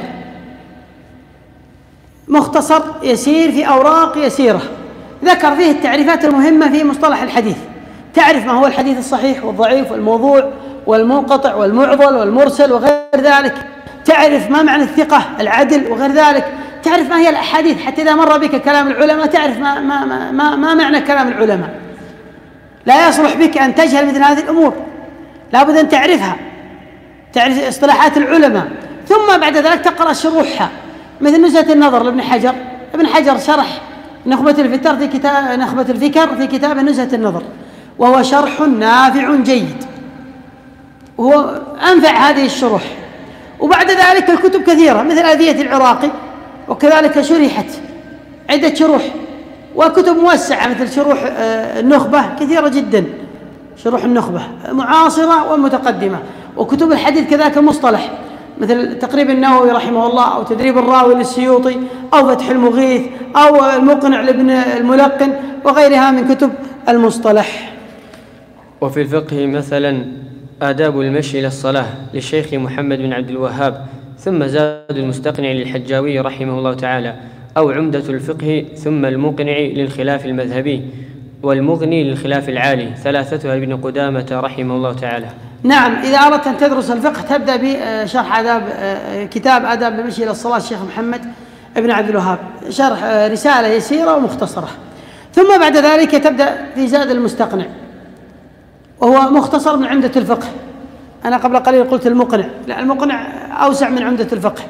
مختصر يسير في أوراق يسيرة، ذكر فيه التعريفات المهمة في مصطلح الحديث، تعرف ما هو الحديث الصحيح والضعيف والموضوع والمنقطع والمعضل والمرسل وغير ذلك، تعرف ما معنى الثقة العدل وغير ذلك، تعرف ما هي الأحاديث، حتى إذا مر بك كلام العلماء تعرف ما معنى كلام العلماء. لا يصلح بك أن تجهل مثل هذه الأمور، لا بد أن تعرفها، تعرف اصطلاحات العلماء. ثم بعد ذلك تقرأ شروحها، مثل نزهة النظر لابن حجر. ابن حجر شرح نخبة الفكر في كتاب نزهة النظر، وهو شرح نافع جيد، وهو أنفع هذه الشروح. وبعد ذلك الكتب كثيرة مثل ألفية العراقي، وكذلك شرحت عدة شروح، وكتب موسعة مثل شروح النخبة كثيرة جدا، شروح النخبة معاصرة ومتقدمة. وكتب الحديث كذلك المصطلح مثل تقريب النووي رحمه الله، أو تدريب الراوي للسيوطي، أو فتح المغيث، أو المقنع لابن الملقن، وغيرها من كتب المصطلح. وفي الفقه مثلا آداب المشي إلى الصلاة للشيخ محمد بن عبد الوهاب، ثم زاد المستقنع للحجاوي رحمه الله تعالى، أو عمدة الفقه، ثم المقنع للخلاف المذهبي، والمغني للخلاف العالي، ثلاثتها ابن قدامة رحمه الله تعالى. نعم، إذا أردت أن تدرس الفقه تبدأ بشرح كتاب آداب المشي إلى الصلاة الشيخ محمد بن عبد الوهاب، شرح رسالة يسيرة ومختصرة. ثم بعد ذلك تبدأ في زاد المستقنع، وهو مختصر من عمدة الفقه. أنا قبل قليل قلت المقنع، لا، المقنع أوسع من عمدة الفقه.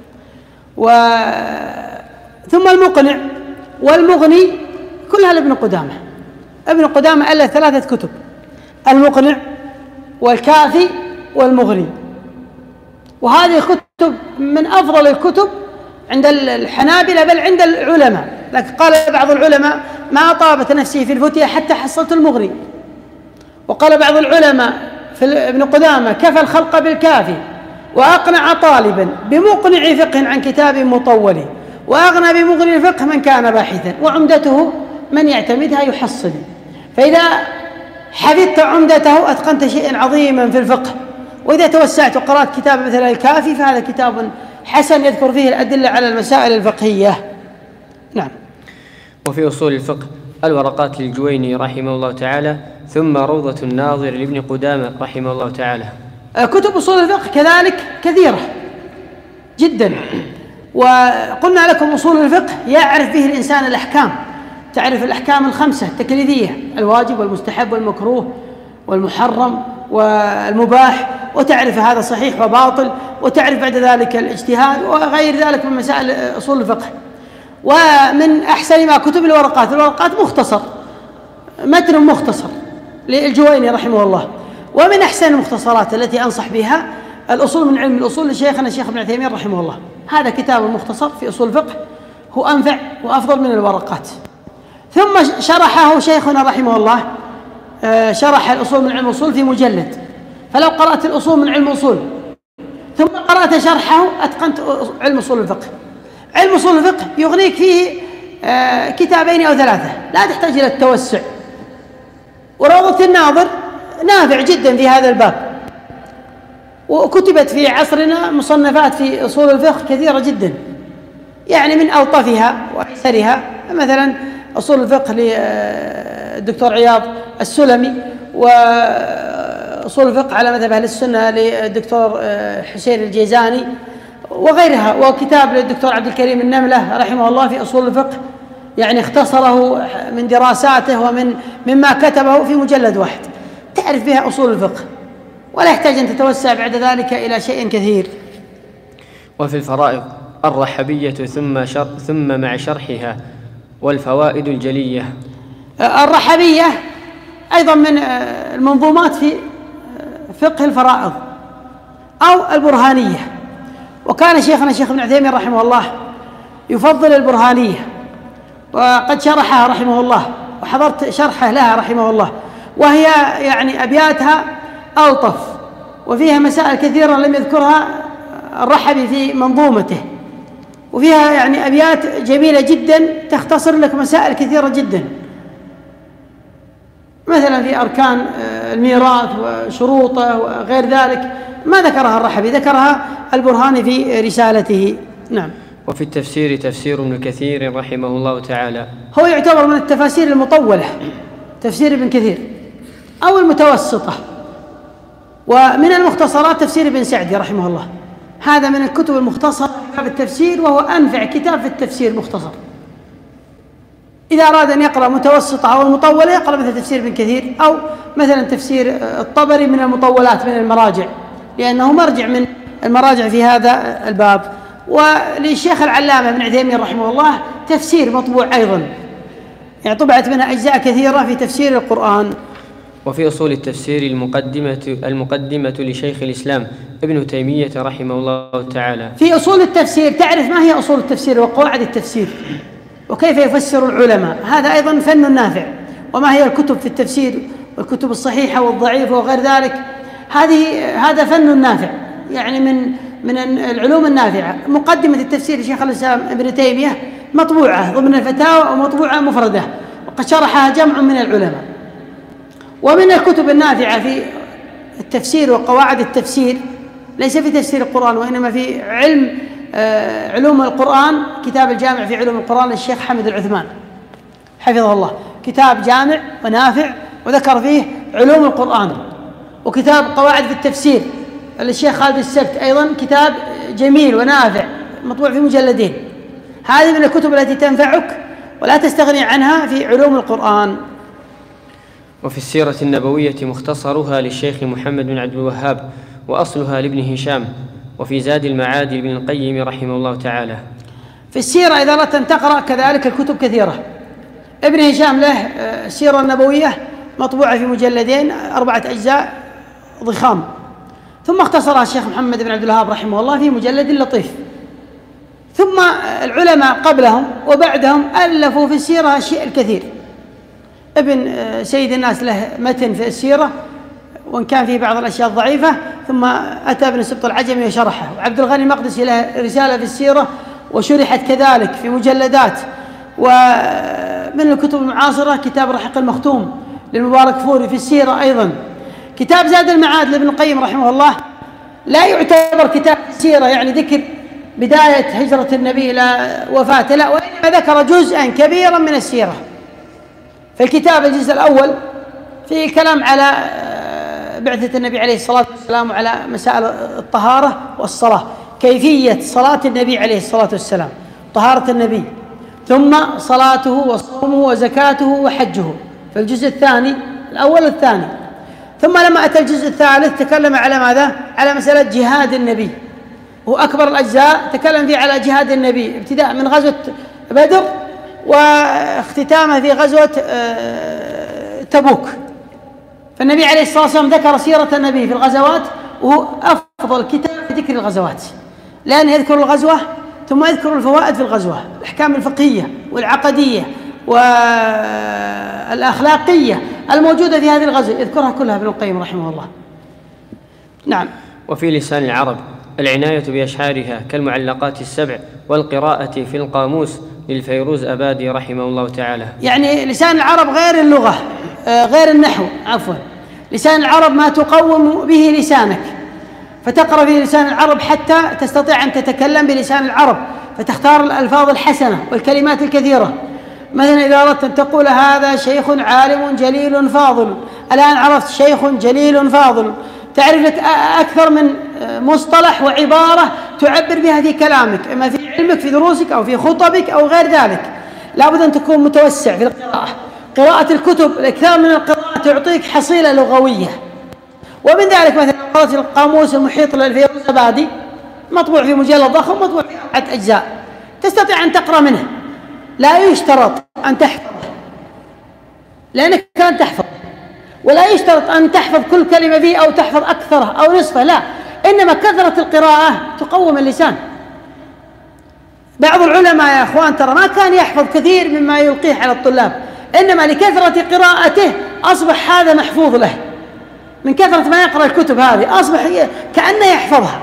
ثم المقنع والمغني كلها لابن قدامة. ابن قدامة ألف 3 كتب: المقنع والكافي والمغني. وهذه الكتب من أفضل الكتب عند الحنابلة بل عند العلماء، لكن قال بعض العلماء ما طابت نفسي في الفتية حتى حصلت المغني. وقال بعض العلماء في ابن قدامة كفى الخلق بالكافي وأقنع طالبا بمقنع فقه عن كتاب مطول، وأغنى بمغني الفقه من كان باحثا، وعمدته من يعتمدها يحصل. فإذا حفظت عمدته أتقنت شيئا عظيما في الفقه. وإذا توسعت وقرأت كتاب مثل الكافي فهذا كتاب حسن يذكر فيه الأدلة على المسائل الفقهية. نعم. وفي أصول الفقه الورقات للجويني رحمه الله تعالى، ثم روضة الناظر لابن قدامة رحمه الله تعالى. كتب أصول الفقه كذلك كثيرة جدا. وقلنا لكم أصول الفقه يعرف به الإنسان الأحكام، تعرف الأحكام الخمسة التكليفية: الواجب والمستحب والمكروه والمحرم والمباح، وتعرف هذا صحيح وباطل، وتعرف بعد ذلك الاجتهاد وغير ذلك من مسائل أصول الفقه. ومن أحسن ما كتب الورقات مختصر، متن مختصر للجويني رحمه الله. ومن أحسن المختصرات التي أنصح بها الأصول من علم الأصول لشيخنا الشيخ ابن عثيمين رحمه الله. هذا كتاب مختصر في أصول الفقه هو أنفع وأفضل من الورقات. ثم شرحه شيخنا رحمه الله، شرح الأصول من علم الأصول في مجلد. فلو قرأت الأصول من علم الأصول ثم قرأت شرحه أتقنت علم أصول الفقه. علم أصول الفقه يغنيك فيه كتابين أو ثلاثة، لا تحتاج إلى التوسع. وروضة الناظر نافع جدا في هذا الباب، وكتبت في عصرنا مصنفات في أصول الفقه كثيرة جدا، يعني من ألطفها وأيسرها مثلا أصول الفقه للدكتور عياض السلمي، وأصول الفقه على مذهب أهل السنة للدكتور حسين الجيزاني وغيرها، وكتاب للدكتور عبد الكريم النملة رحمه الله في أصول الفقه، يعني اختصره من دراساته ومن مما كتبه في مجلد واحد، تعرف بها أصول الفقه ولا يحتاج أن تتوسع بعد ذلك إلى شيء كثير. وفي الفرائض الرحبية ثم مع شرحها والفوائد الجلية. الرحبية أيضا من المنظومات في فقه الفرائض أو البرهانية. وكان شيخنا الشيخ ابن عثيمين رحمه الله يفضل البرهانية، وقد شرحها رحمه الله وحضرت شرحه لها رحمه الله، وهي يعني أبياتها ألطف وفيها مسائل كثيرة لم يذكرها الرحبي في منظومته، وفيها يعني أبيات جميلة جدا تختصر لك مسائل كثيرة جدا، مثلا في أركان الميراث وشروطه وغير ذلك ما ذكرها الرحبي، ذكرها البرهاني في رسالته. نعم. وفي التفسير تفسير ابن كثير رحمه الله تعالى، هو يعتبر من التفاسير المطولة تفسير ابن كثير أو المتوسطة. ومن المختصرات تفسير ابن سعدي رحمه الله، هذا من الكتب المختصرة في باب التفسير، وهو أنفع كتاب في التفسير مختصر. إذا أراد أن يقرأ متوسطة أو المطولة يقرأ مثل تفسير ابن كثير، أو مثلا تفسير الطبري من المطولات من المراجع، لأنه مرجع من المراجع في هذا الباب. وللشيخ العلامة ابن عثيمين رحمه الله تفسير مطبوع أيضا، يعني طبعت منها أجزاء كثيرة في تفسير القرآن. وفي أصول التفسير المقدمة لشيخ الإسلام ابن تيمية رحمه الله تعالى. في أصول التفسير تعرف ما هي أصول التفسير وقواعد التفسير وكيف يفسر العلماء، هذا أيضا فن نافع. وما هي الكتب في التفسير والكتب الصحيحة والضعيفة وغير ذلك، هذا فن نافع، يعني من العلوم النافعة. مقدمة التفسير لشيخ الإسلام ابن تيمية مطبوعة ضمن الفتاوى ومطبوعة مفردة، وقد شرحها جمع من العلماء. ومن الكتب النافعة في التفسير وقواعد التفسير، ليس في تفسير القرآن وإنما في علوم القرآن، كتاب الجامع في علوم القرآن للشيخ حمد العثمان حفظه الله، كتاب جامع ونافع وذكر فيه علوم القرآن. وكتاب قواعد في التفسير للشيخ خالد السبت أيضا كتاب جميل ونافع مطبوع في مجلدين. هذه من الكتب التي تنفعك ولا تستغني عنها في علوم القرآن. وفي السيرة النبوية مختصرها للشيخ محمد بن عبد الوهاب وأصلها لابن هشام. وفي زاد المعاد لابن القيم رحمه الله تعالى. في السيرة إذا أردت أن تقرأ كذلك الكتب كثيرة. ابن هشام له السيرة النبوية مطبوعة في مجلدين 4 أجزاء ضخام، ثم اختصرها الشيخ محمد بن عبد الوهاب رحمه الله في مجلد لطيف. ثم العلماء قبلهم وبعدهم ألفوا في السيرة الشيء الكثير. ابن سيد الناس له متن في السيرة وإن كان فيه بعض الأشياء الضعيفة، ثم أتى ابن سبط العجمي وشرحه. وعبد الغني المقدسي له رسالة في السيرة وشرحت كذلك في مجلدات. ومن الكتب المعاصرة كتاب رحيق المختوم للمبارك فوري في السيرة أيضا. كتاب زاد المعاد لابن القيم رحمه الله لا يعتبر كتاب السيرة، يعني ذكر بداية هجرة النبي إلى وفاته، لا، وإنما ذكر جزءا كبيرا من السيرة. في الكتاب الجزء الأول في كلام على بعثة النبي عليه الصلاة والسلام وعلى مسائل الطهارة والصلاة، كيفية صلاة النبي عليه الصلاة والسلام، طهارة النبي، ثم صلاته وصومه وزكاته وحجه في الجزء الثاني الأول والثاني. ثم لما أتى الجزء الثالث تكلم على ماذا؟ على مسألة جهاد النبي، هو أكبر الأجزاء تكلم فيه على جهاد النبي، ابتداء من غزوة بدر واختتامه في غزوة تبوك. فالنبي عليه الصلاة والسلام ذكر سيرة النبي في الغزوات، وهو أفضل كتاب في ذكر الغزوات، لأنه يذكر الغزوة ثم يذكر الفوائد في الغزوة، الأحكام الفقهية والعقدية والأخلاقية الموجودة في هذه الغزوة يذكرها كلها ابن القيم رحمه الله. نعم. وفي لسان العرب العناية بأشعارها كالمعلقات السبع والقراءة في القاموس للفيروز أبادي رحمه الله تعالى. يعني لسان العرب غير اللغة، غير النحو، عفوا، لسان العرب ما تقوم به لسانك، فتقرأ في لسان العرب حتى تستطيع أن تتكلم بلسان العرب، فتختار الألفاظ الحسنة والكلمات الكثيرة. مثلا إذا أردت أن تقول هذا شيخ عالم جليل فاضل، الآن عرفت شيخ جليل فاضل، تعرف لك أكثر من مصطلح وعبارة تعبر بها في كلامك، إما في علمك في دروسك أو في خطبك أو غير ذلك. لابد أن تكون متوسع في القراءة. قراءة الكتب، الأكثر من القراءة تعطيك حصيلة لغوية، ومن ذلك مثلا قراءة القاموس المحيط للفيروز أبادي مطبوع في مجلد ضخم، مطبوع في 4 أجزاء، تستطيع أن تقرأ منه، لا يشترط أن تحفظ لأنك كان تحفظ، ولا يشترط أن تحفظ كل كلمة فيه أو تحفظ أكثره أو نصفه، لا، إنما كثرة القراءة تقوم اللسان. بعض العلماء يا أخوان ترى ما كان يحفظ كثير مما يلقيه على الطلاب، إنما لكثرة قراءته أصبح هذا محفوظ له، من كثرة ما يقرأ الكتب هذه أصبح كأنه يحفظها.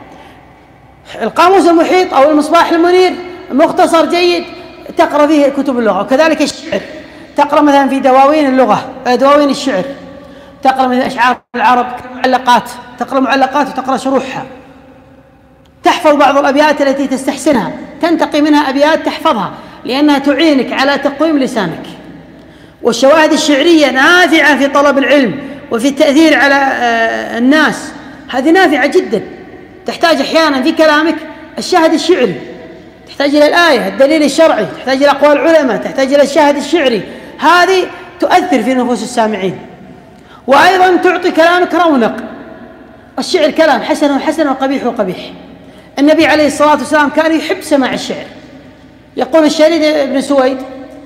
القاموس المحيط أو المصباح المنير مختصر جيد تقرأ فيه كتب اللغة. وكذلك الشعر، تقرأ مثلا في دواوين اللغة، دواوين الشعر، تقرأ من أشعار العرب كمعلقات، تقرأ معلقات وتقرأ شروحها، تحفظ بعض الأبيات التي تستحسنها، تنتقي منها أبيات تحفظها لأنها تعينك على تقويم لسانك. والشواهد الشعرية نافعة في طلب العلم وفي التأثير على الناس، هذه نافعة جدا. تحتاج أحيانا في كلامك الشاهد الشعري، تحتاج إلى الآية، الدليل الشرعي، تحتاج إلى أقوال العلماء، تحتاج إلى الشاهد الشعري، هذه تؤثر في نفوس السامعين، وأيضا تعطي كلامك رونق. الشعر كلام حسن وحسن وقبيح وقبيح. النبي عليه الصلاة والسلام كان يحب سماع الشعر. يقول الشريد بن سويد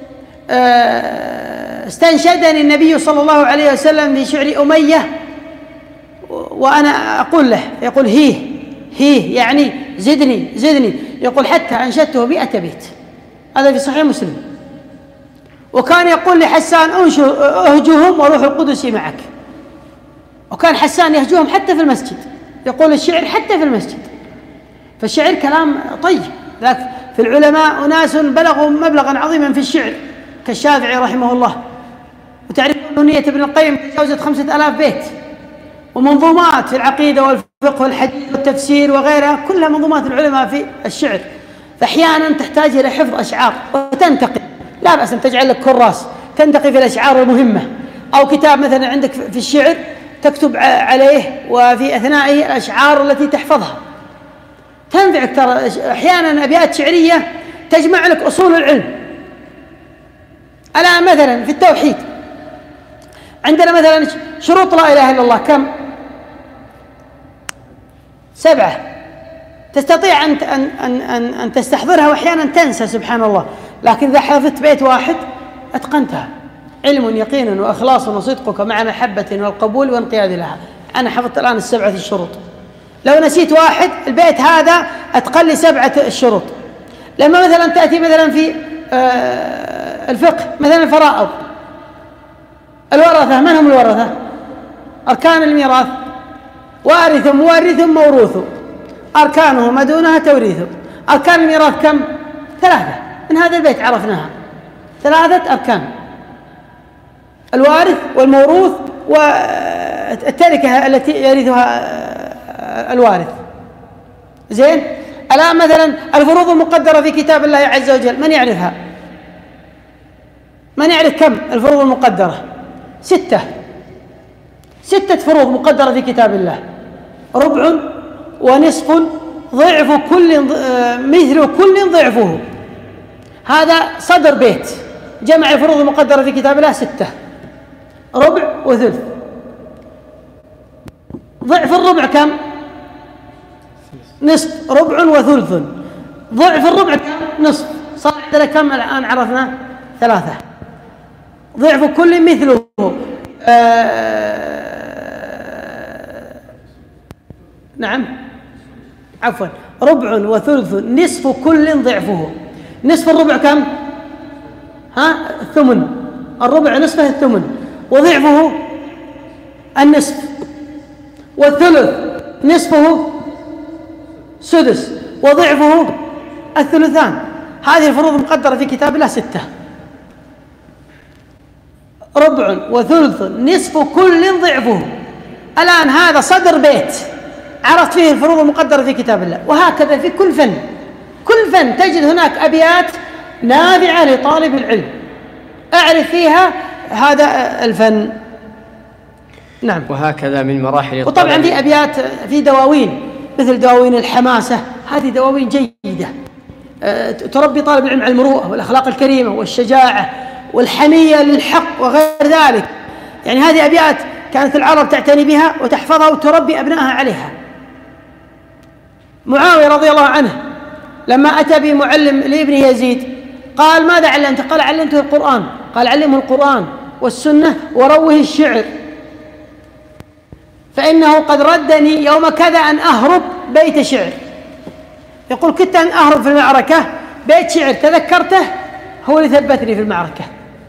استنشدني النبي صلى الله عليه وسلم في شعر أمية وأنا أقول له، يقول هيه هيه، يعني زدني زدني، يقول حتى أنشدته 100 بيت، هذا في صحيح مسلم. وكان يقول لحسان أهجهم وروح القدس معك، وكان حسان يهجوهم حتى في المسجد، يقول الشعر حتى في المسجد. فالشعر كلام طيب. ذاك في العلماء أناس بلغوا مبلغا عظيما في الشعر كالشافعي رحمه الله، وتعرف نونية ابن القيم تجاوزت 5000 بيت، ومنظومات في العقيدة والفقه والحديث والتفسير وغيرها، كلها منظومات العلماء في الشعر. فأحيانا تحتاج إلى حفظ أشعار وتنتقي، لا بأس أن تجعل لك كراس تنتقي في الأشعار المهمة، أو كتاب مثلا عندك في الشعر تكتب عليه وفي أثنائه الأشعار التي تحفظها تنفعك. ترى أحيانا أبيات شعرية تجمع لك أصول العلم. الآن مثلا في التوحيد عندنا مثلا شروط لا إله إلا الله كم؟ 7. تستطيع أن تستحضرها وأحيانا تنسى سبحان الله، لكن إذا حفظت بيت واحد أتقنتها. علم يقين وإخلاص وصدقك مع محبة والقبول وانقياد لها، أنا حفظت الآن السبعة الشروط، لو نسيت واحد البيت هذا أتقل لي 7 الشروط. لما مثلا تأتي مثلا في الفقه مثلا الفرائض، الورثة، من هم الورثة؟ أركان الميراث: وارث مورث موروث، أركانه ما دونها توريث. أركان الميراث كم؟ 3 من هذا البيت عرفناها، 3 أركان: الوارث والموروث والتركة التي يرثها الوارث. زين؟ الآن مثلا الفروض المقدرة في كتاب الله عز وجل، من يعرفها؟ من يعرف كم الفروض المقدرة؟ 6 فروض مقدرة في كتاب الله: ربع ونصف ضعف كل مثل كل ضعفه. هذا صدر بيت جمع الفروض المقدرة في كتاب الله 6: ربع وثلث. ضعف الربع كم؟ نصف. ربع وثلث. ضعف الربع كم؟ نصف. صار عندنا كم الآن عرفنا؟ 3. ضعف كل مثله نعم عفوا، ربع وثلث نصف كل ضعفه. نصف الربع كم؟ الثمن. الربع نصفه الثمن، وضعفه النصف، والثلث نصفه سدس، وضعفه الثلثان. هذه الفروض المقدرة في كتاب الله 6: ربع وثلث نصف كل ضعفه. الآن هذا صدر بيت عرفت فيه الفروض المقدرة في كتاب الله. وهكذا في كل فن، كل فن تجد هناك أبيات نافعة لطالب العلم أعرف فيها هذا الفن. نعم. وهكذا من مراحل الطلب. وطبعا في أبيات في دواوين مثل دواوين الحماسة، هذه دواوين جيدة تربي طالب العلم على المروءة والأخلاق الكريمة والشجاعة والحمية للحق وغير ذلك. يعني هذه أبيات كانت العرب تعتني بها وتحفظها وتربي أبنائها عليها. معاوية رضي الله عنه لما أتى بمعلم لابن يزيد قال: ماذا علمت؟ قال: علمته القرآن. قال: علمه القرآن والسنة وروه الشعر، فإنه قد ردني يوم كذا أن أهرب بيت شعر. يقول: كنت أن أهرب في المعركة، بيت شعر تذكرته هو اللي ثبتني في المعركة.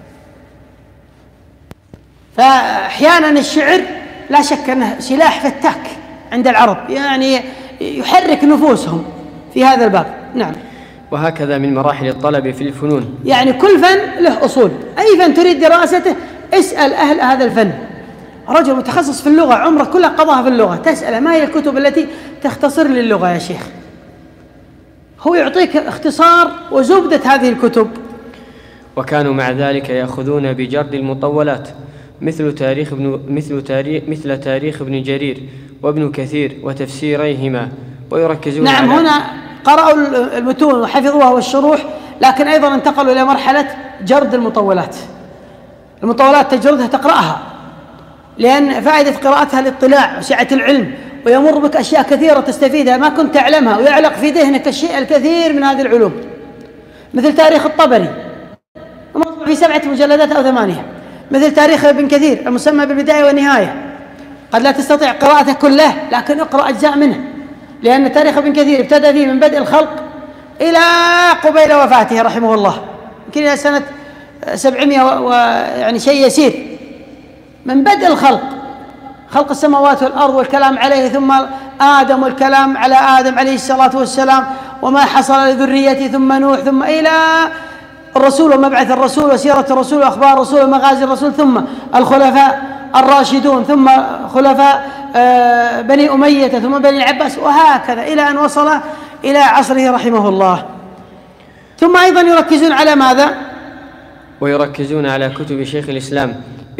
فأحيانا الشعر لا شك أنه سلاح فتاك عند العرب، يعني يحرك نفوسهم في هذا الباب. نعم. وهكذا من مراحل الطلب في الفنون، يعني كل فن له أصول. أي فن تريد دراسته اسأل أهل هذا الفن. رجل متخصص في اللغة عمره كله قضاها في اللغة، تسأله: ما هي الكتب التي تختصر للغة يا شيخ؟ هو يعطيك اختصار وزبدة هذه الكتب. وكانوا مع ذلك يأخذون بجرد المطولات مثل تاريخ ابن جرير وابن كثير وتفسيريهما، ويركزون نعم. هنا قرأوا المتون وحفظوها والشروح، لكن أيضا انتقلوا إلى مرحلة جرد المطولات. المطولات تجردها تقرأها، لأن فائدة قراءتها الاطلاع وسعة العلم، ويمر بك أشياء كثيرة تستفيدها ما كنت تعلمها، ويعلق في ذهنك الشيء الكثير من هذه العلوم. مثل تاريخ الطبري مطبوع في 7 مجلدات أو 8، مثل تاريخ ابن كثير المسمى بالبداية والنهاية، قد لا تستطيع قراءته كله لكن اقرأ أجزاء منه، لأن تاريخ ابن كثير ابتدأ فيه من بدء الخلق إلى قبيل وفاته رحمه الله، يمكن إلى سنة 700 ويعني شيء يسير، من بدء الخلق، خلق السماوات والأرض والكلام عليه، ثم آدم والكلام على آدم عليه الصلاة والسلام، وما حصل لذريته، ثم نوح، ثم إلى الرسول ومبعث الرسول وسيرة الرسول وأخبار الرسول ومغازي الرسول، ثم الخلفاء الراشدون، ثم خلفاء بني أمية، ثم بني العباس، وهكذا إلى أن وصل إلى عصره رحمه الله. ثم أيضا يركزون على ماذا؟ ويركزون على كتب شيخ الإسلام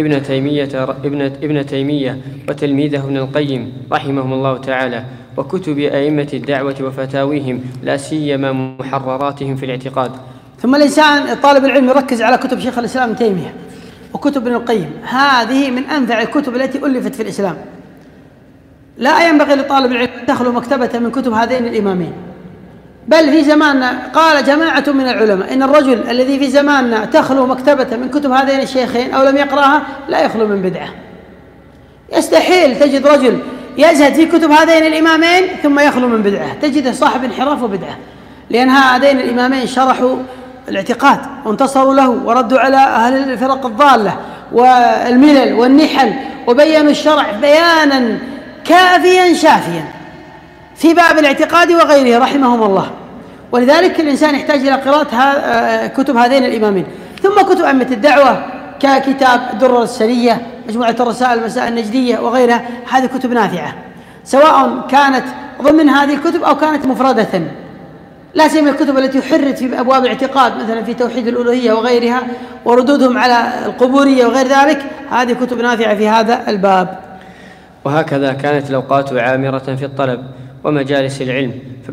ابن تيمية وتلميذه ابن القيم رحمهم الله تعالى، وكتب أئمة الدعوة وفتاويهم، لا سيما محرراتهم في الاعتقاد. ثم الإنسان طالب العلم يركز على كتب شيخ الإسلام ابن تيمية وكتب ابن القيم، هذه من أنفع الكتب التي ألفت في الإسلام. لا ينبغي لطالب العلم أن تخلو مكتبة من كتب هذين الإمامين، بل في زماننا قال جماعة من العلماء إن الرجل الذي في زماننا تخلو مكتبة من كتب هذين الشيخين أو لم يقرأها لا يخلو من بدعة. يستحيل تجد رجل يزهد في كتب هذين الإمامين ثم يخلو من بدعة، تجده صاحب انحراف وبدعة، لأن هذين الإمامين شرحوا الاعتقاد وانتصروا له وردوا على أهل الفرق الضالة والملل والنحل وبينوا الشرع بيانا كافيا شافيا في باب الاعتقاد وغيره رحمهم الله. ولذلك الإنسان يحتاج إلى قراءة كتب هذين الإمامين، ثم كتب أئمة الدعوة ككتاب الدرر السنية، مجموعة الرسائل المسائل النجدية وغيرها. هذه كتب نافعة سواء كانت ضمن هذه الكتب أو كانت مفردة، لا سيما الكتب التي حرت في أبواب الاعتقاد مثلا في توحيد الألوهية وغيرها وردودهم على القبورية وغير ذلك، هذه كتب نافعة في هذا الباب. وهكذا كانت الأوقات عامرة في الطلب ومجالس العلم،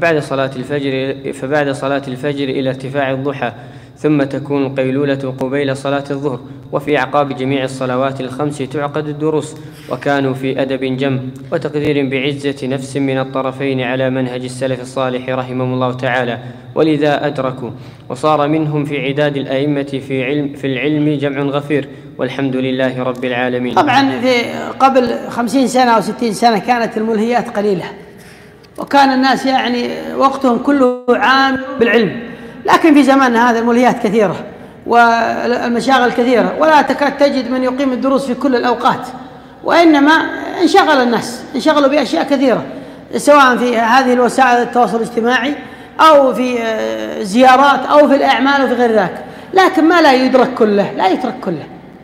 فبعد صلاة الفجر إلى ارتفاع الضحى، ثم تكون القيلولة قبيل صلاة الظهر، وفي أعقاب جميع الصلوات الخمس تعقد الدروس. وكانوا في أدب جم وتقدير بعزة نفس من الطرفين على منهج السلف الصالح رحمهم الله تعالى، ولذا أدركوا، وصار منهم في عداد الأئمة في العلم جمع غفير، والحمد لله رب العالمين. طبعا في قبل 50 سنة أو 60 سنة كانت الملهيات قليلة، وكان الناس يعني وقتهم كله عام بالعلم، لكن في زماننا هذا الملهيات كثيرة والمشاغل كثيرة، ولا تكاد تجد من يقيم الدروس في كل الأوقات، وإنما انشغل الناس، انشغلوا بأشياء كثيرة سواء في هذه الوسائل التواصل الاجتماعي أو في زيارات أو في الأعمال وفي غير ذلك، لكن ما لا يدرك كله، لا يترك كله.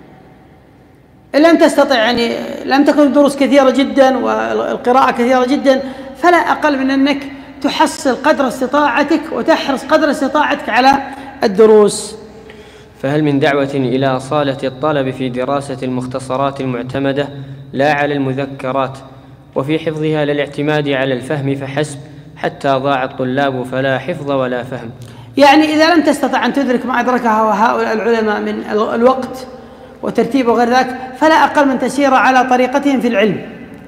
إن لم تستطع يعني لم تكن الدروس كثيرة جدا والقراءة كثيرة جدا، فلا أقل من أنك تحصل قدر استطاعتك وتحرص قدر استطاعتك على الدروس. فهل من دعوة إلى أصالة الطلب في دراسة المختصرات المعتمدة لا على المذكرات، وفي حفظها للاعتماد على الفهم فحسب، حتى ضاع الطلاب فلا حفظ ولا فهم؟ يعني إذا لم تستطع أن تدرك ما أدركه هؤلاء العلماء من الوقت وترتيب وغير ذلك، فلا أقل من تسير على طريقتهم في العلم.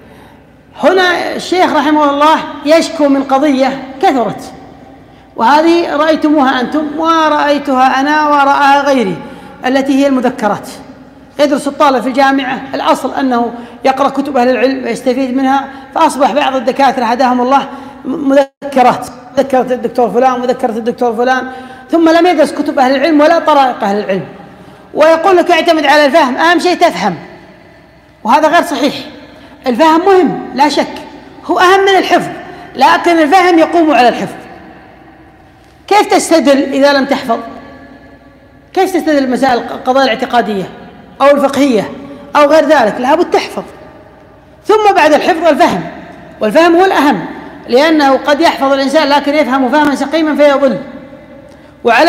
هنا الشيخ رحمه الله يشكو من قضية كثرت، وهذه رأيتموها أنتم ورأيتها أنا ورأها غيري، التي هي المذكرات. يدرس الطالب في الجامعة، الأصل أنه يقرأ كتب أهل العلم ويستفيد منها، فأصبح بعض الدكاترة هداهم الله مذكرات، مذكرة الدكتور فلان مذكرة الدكتور فلان، ثم لم يدرس كتب أهل العلم ولا طرائق أهل العلم، ويقول لك اعتمد على الفهم، أهم شيء تفهم، وهذا غير صحيح. الفهم مهم لا شك، هو أهم من الحفظ، لكن الفهم يقوم على الحفظ. كيف تستدل إذا لم تحفظ؟ كيف تستدل مسائل القضايا الاعتقادية أو الفقهية أو غير ذلك؟ لابد تحفظ، ثم بعد الحفظ الفهم، والفهم هو الأهم، لأنه قد يحفظ الإنسان لكن يفهم فهما سقيما فيضل. وعلى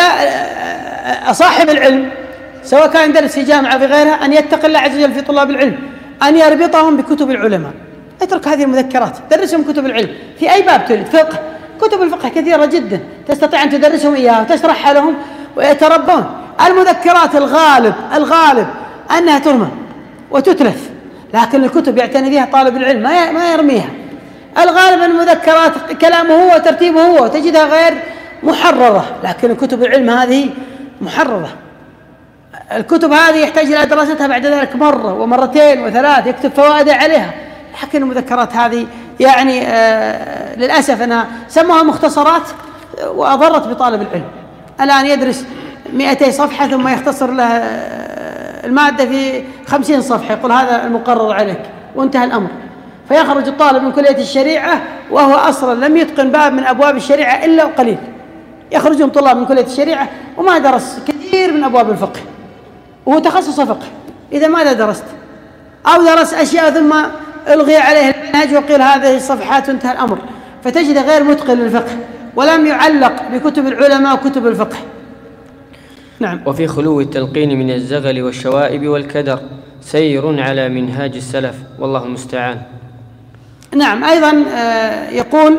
صاحب العلم سواء كان يدرس في جامعة في غيرها أن يتقي الله عز وجل في طلاب العلم، أن يربطهم بكتب العلماء، اترك هذه المذكرات، درسهم كتب العلم في أي باب تريد. فقه، كتب الفقه كثيرة جدا تستطيع أن تدرسهم إياها وتشرحها لهم ويتربون. المذكرات الغالب أنها ترمى وتتلف، لكن الكتب يعتني بها طالب العلم ما يرميها. الغالب أن المذكرات كلامه هو وترتيبه هو، تجدها غير محررة، لكن الكتب العلم هذه محررة. الكتب هذه يحتاج إلى دراستها بعد ذلك مرة ومرتين وثلاث، يكتب فوائد عليها، لكن المذكرات هذه يعني للأسف أنها سموها مختصرات وأضرت بطالب العلم. الآن يدرس 200 صفحة ثم يختصر له المادة في 50 صفحة، يقول هذا المقرر عليك، وانتهى الأمر. فيخرج الطالب من كلية الشريعة وهو أصلا لم يتقن باب من أبواب الشريعة إلا قليل. يخرجون طلاب من كلية الشريعة وما درس كثير من أبواب الفقه، وهو تخصص فقه. إذا ماذا درست؟ أو درس أشياء ثم ألغي عليه المنهج وقيل هذه الصفحات وانتهى الأمر، فتجد غير متقن للفقه ولم يعلق بكتب العلماء وكتب الفقه. نعم. وفي خلو التلقين من الزغل والشوائب والكدر سير على منهاج السلف، والله المستعان. نعم. أيضا يقول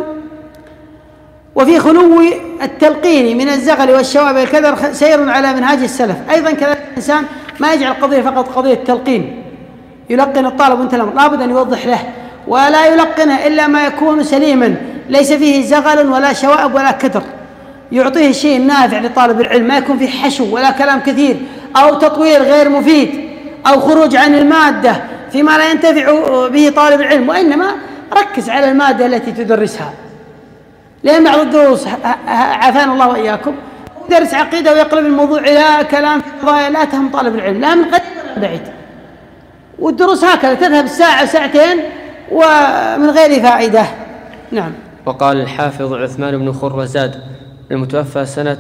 وفي خلو التلقين من الزغل والشوائب والكدر سير على منهاج السلف. أيضا كذلك الإنسان ما يجعل قضية فقط قضية تلقين، يلقن الطالب وانتهى الأمر، لابد أن يوضح له، ولا يلقنه إلا ما يكون سليما ليس فيه زغل ولا شوائب ولا كدر، يعطيه الشيء النافع لطالب العلم، ما يكون فيه حشو ولا كلام كثير أو تطوير غير مفيد أو خروج عن المادة فيما لا ينتفع به طالب العلم، وإنما ركز على المادة التي تدرسها، لأن بعض الدروس عافانا الله وإياكم يدرس عقيدة ويقلب الموضوع إلى كلام في قضايا لا تهم طالب العلم لا من قريب ولا من بعيد، والدروس هكذا تذهب ساعة ساعتين ومن غير فائدة. نعم. وقال الحافظ عثمان بن خرزاد المتوفى سنة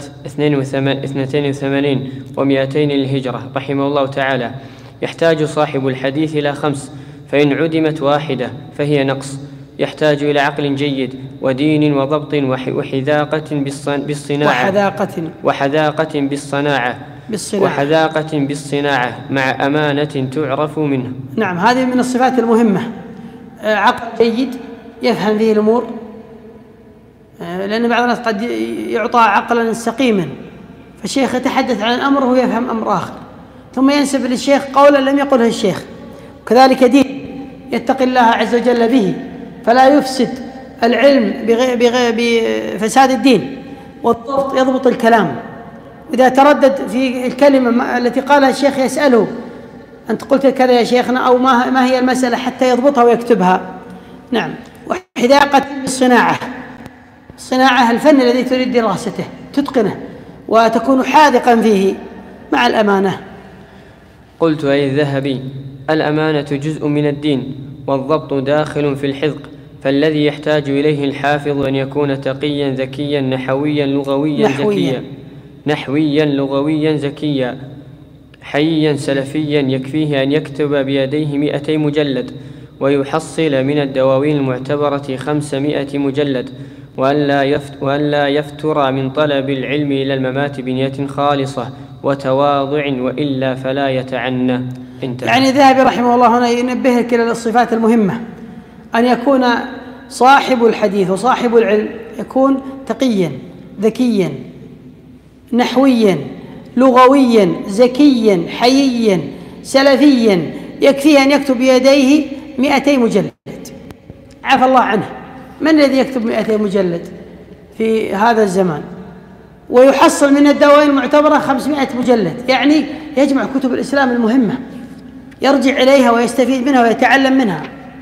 82 و200 للهجرة رحمه الله تعالى: يحتاج صاحب الحديث إلى 5، فإن عدمت واحدة فهي نقص. يحتاج إلى عقل جيد ودين وضبط وحذاقة بالصناعة مع أمانة تعرف منه. نعم، هذه من الصفات المهمة. عقل جيد يفهم فيه الأمور، لأن بعض الناس قد يعطى عقلا سقيما، فالشيخ يتحدث عن أمر وهو يفهم أمر آخر، ثم ينسب للشيخ قولا لم يقله الشيخ. كذلك دين يتقي الله عز وجل به، فلا يفسد العلم بفساد الدين، والضبط يضبط الكلام. إذا تردد في الكلمة التي قالها الشيخ يسأله: أنت قلت كذا يا شيخنا، أو ما هي المسألة، حتى يضبطها ويكتبها. نعم. وحذاقة بالصناعة، الصناعة الفن الذي تريد دراسته تتقنه وتكون حاذقا فيه مع الأمانة. قلت أي الذهبي: الأمانة جزء من الدين، والضبط داخل في الحذق، فالذي يحتاج إليه الحافظ أن يكون تقيا ذكيا نحويا لغويا زكيا حييا سلفيا، يكفيه أن يكتب بيديه 200 مجلد، ويحصل من الدواوين المعتبرة 500 مجلد، وأن لا يفتر من طلب العلم إلى الممات بنية خالصة وتواضع، وإلا فلا يتعنى. انتهى. يعني الذهبي رحمه الله هنا ينبهك إلى الصفات المهمة: أن يكون صاحب الحديث وصاحب العلم يكون تقيا ذكيا نحويا لغويا زكيا حييا سلفيا، يكفيه أن يكتب بيديه 200 مجلد. عفى الله عنه، من الذي يكتب 200 مجلد في هذا الزمان؟ ويحصل من الدواوين المعتبرة 500 مجلد، يعني يجمع كتب الإسلام المهمة، يرجع إليها ويستفيد منها ويتعلم منها.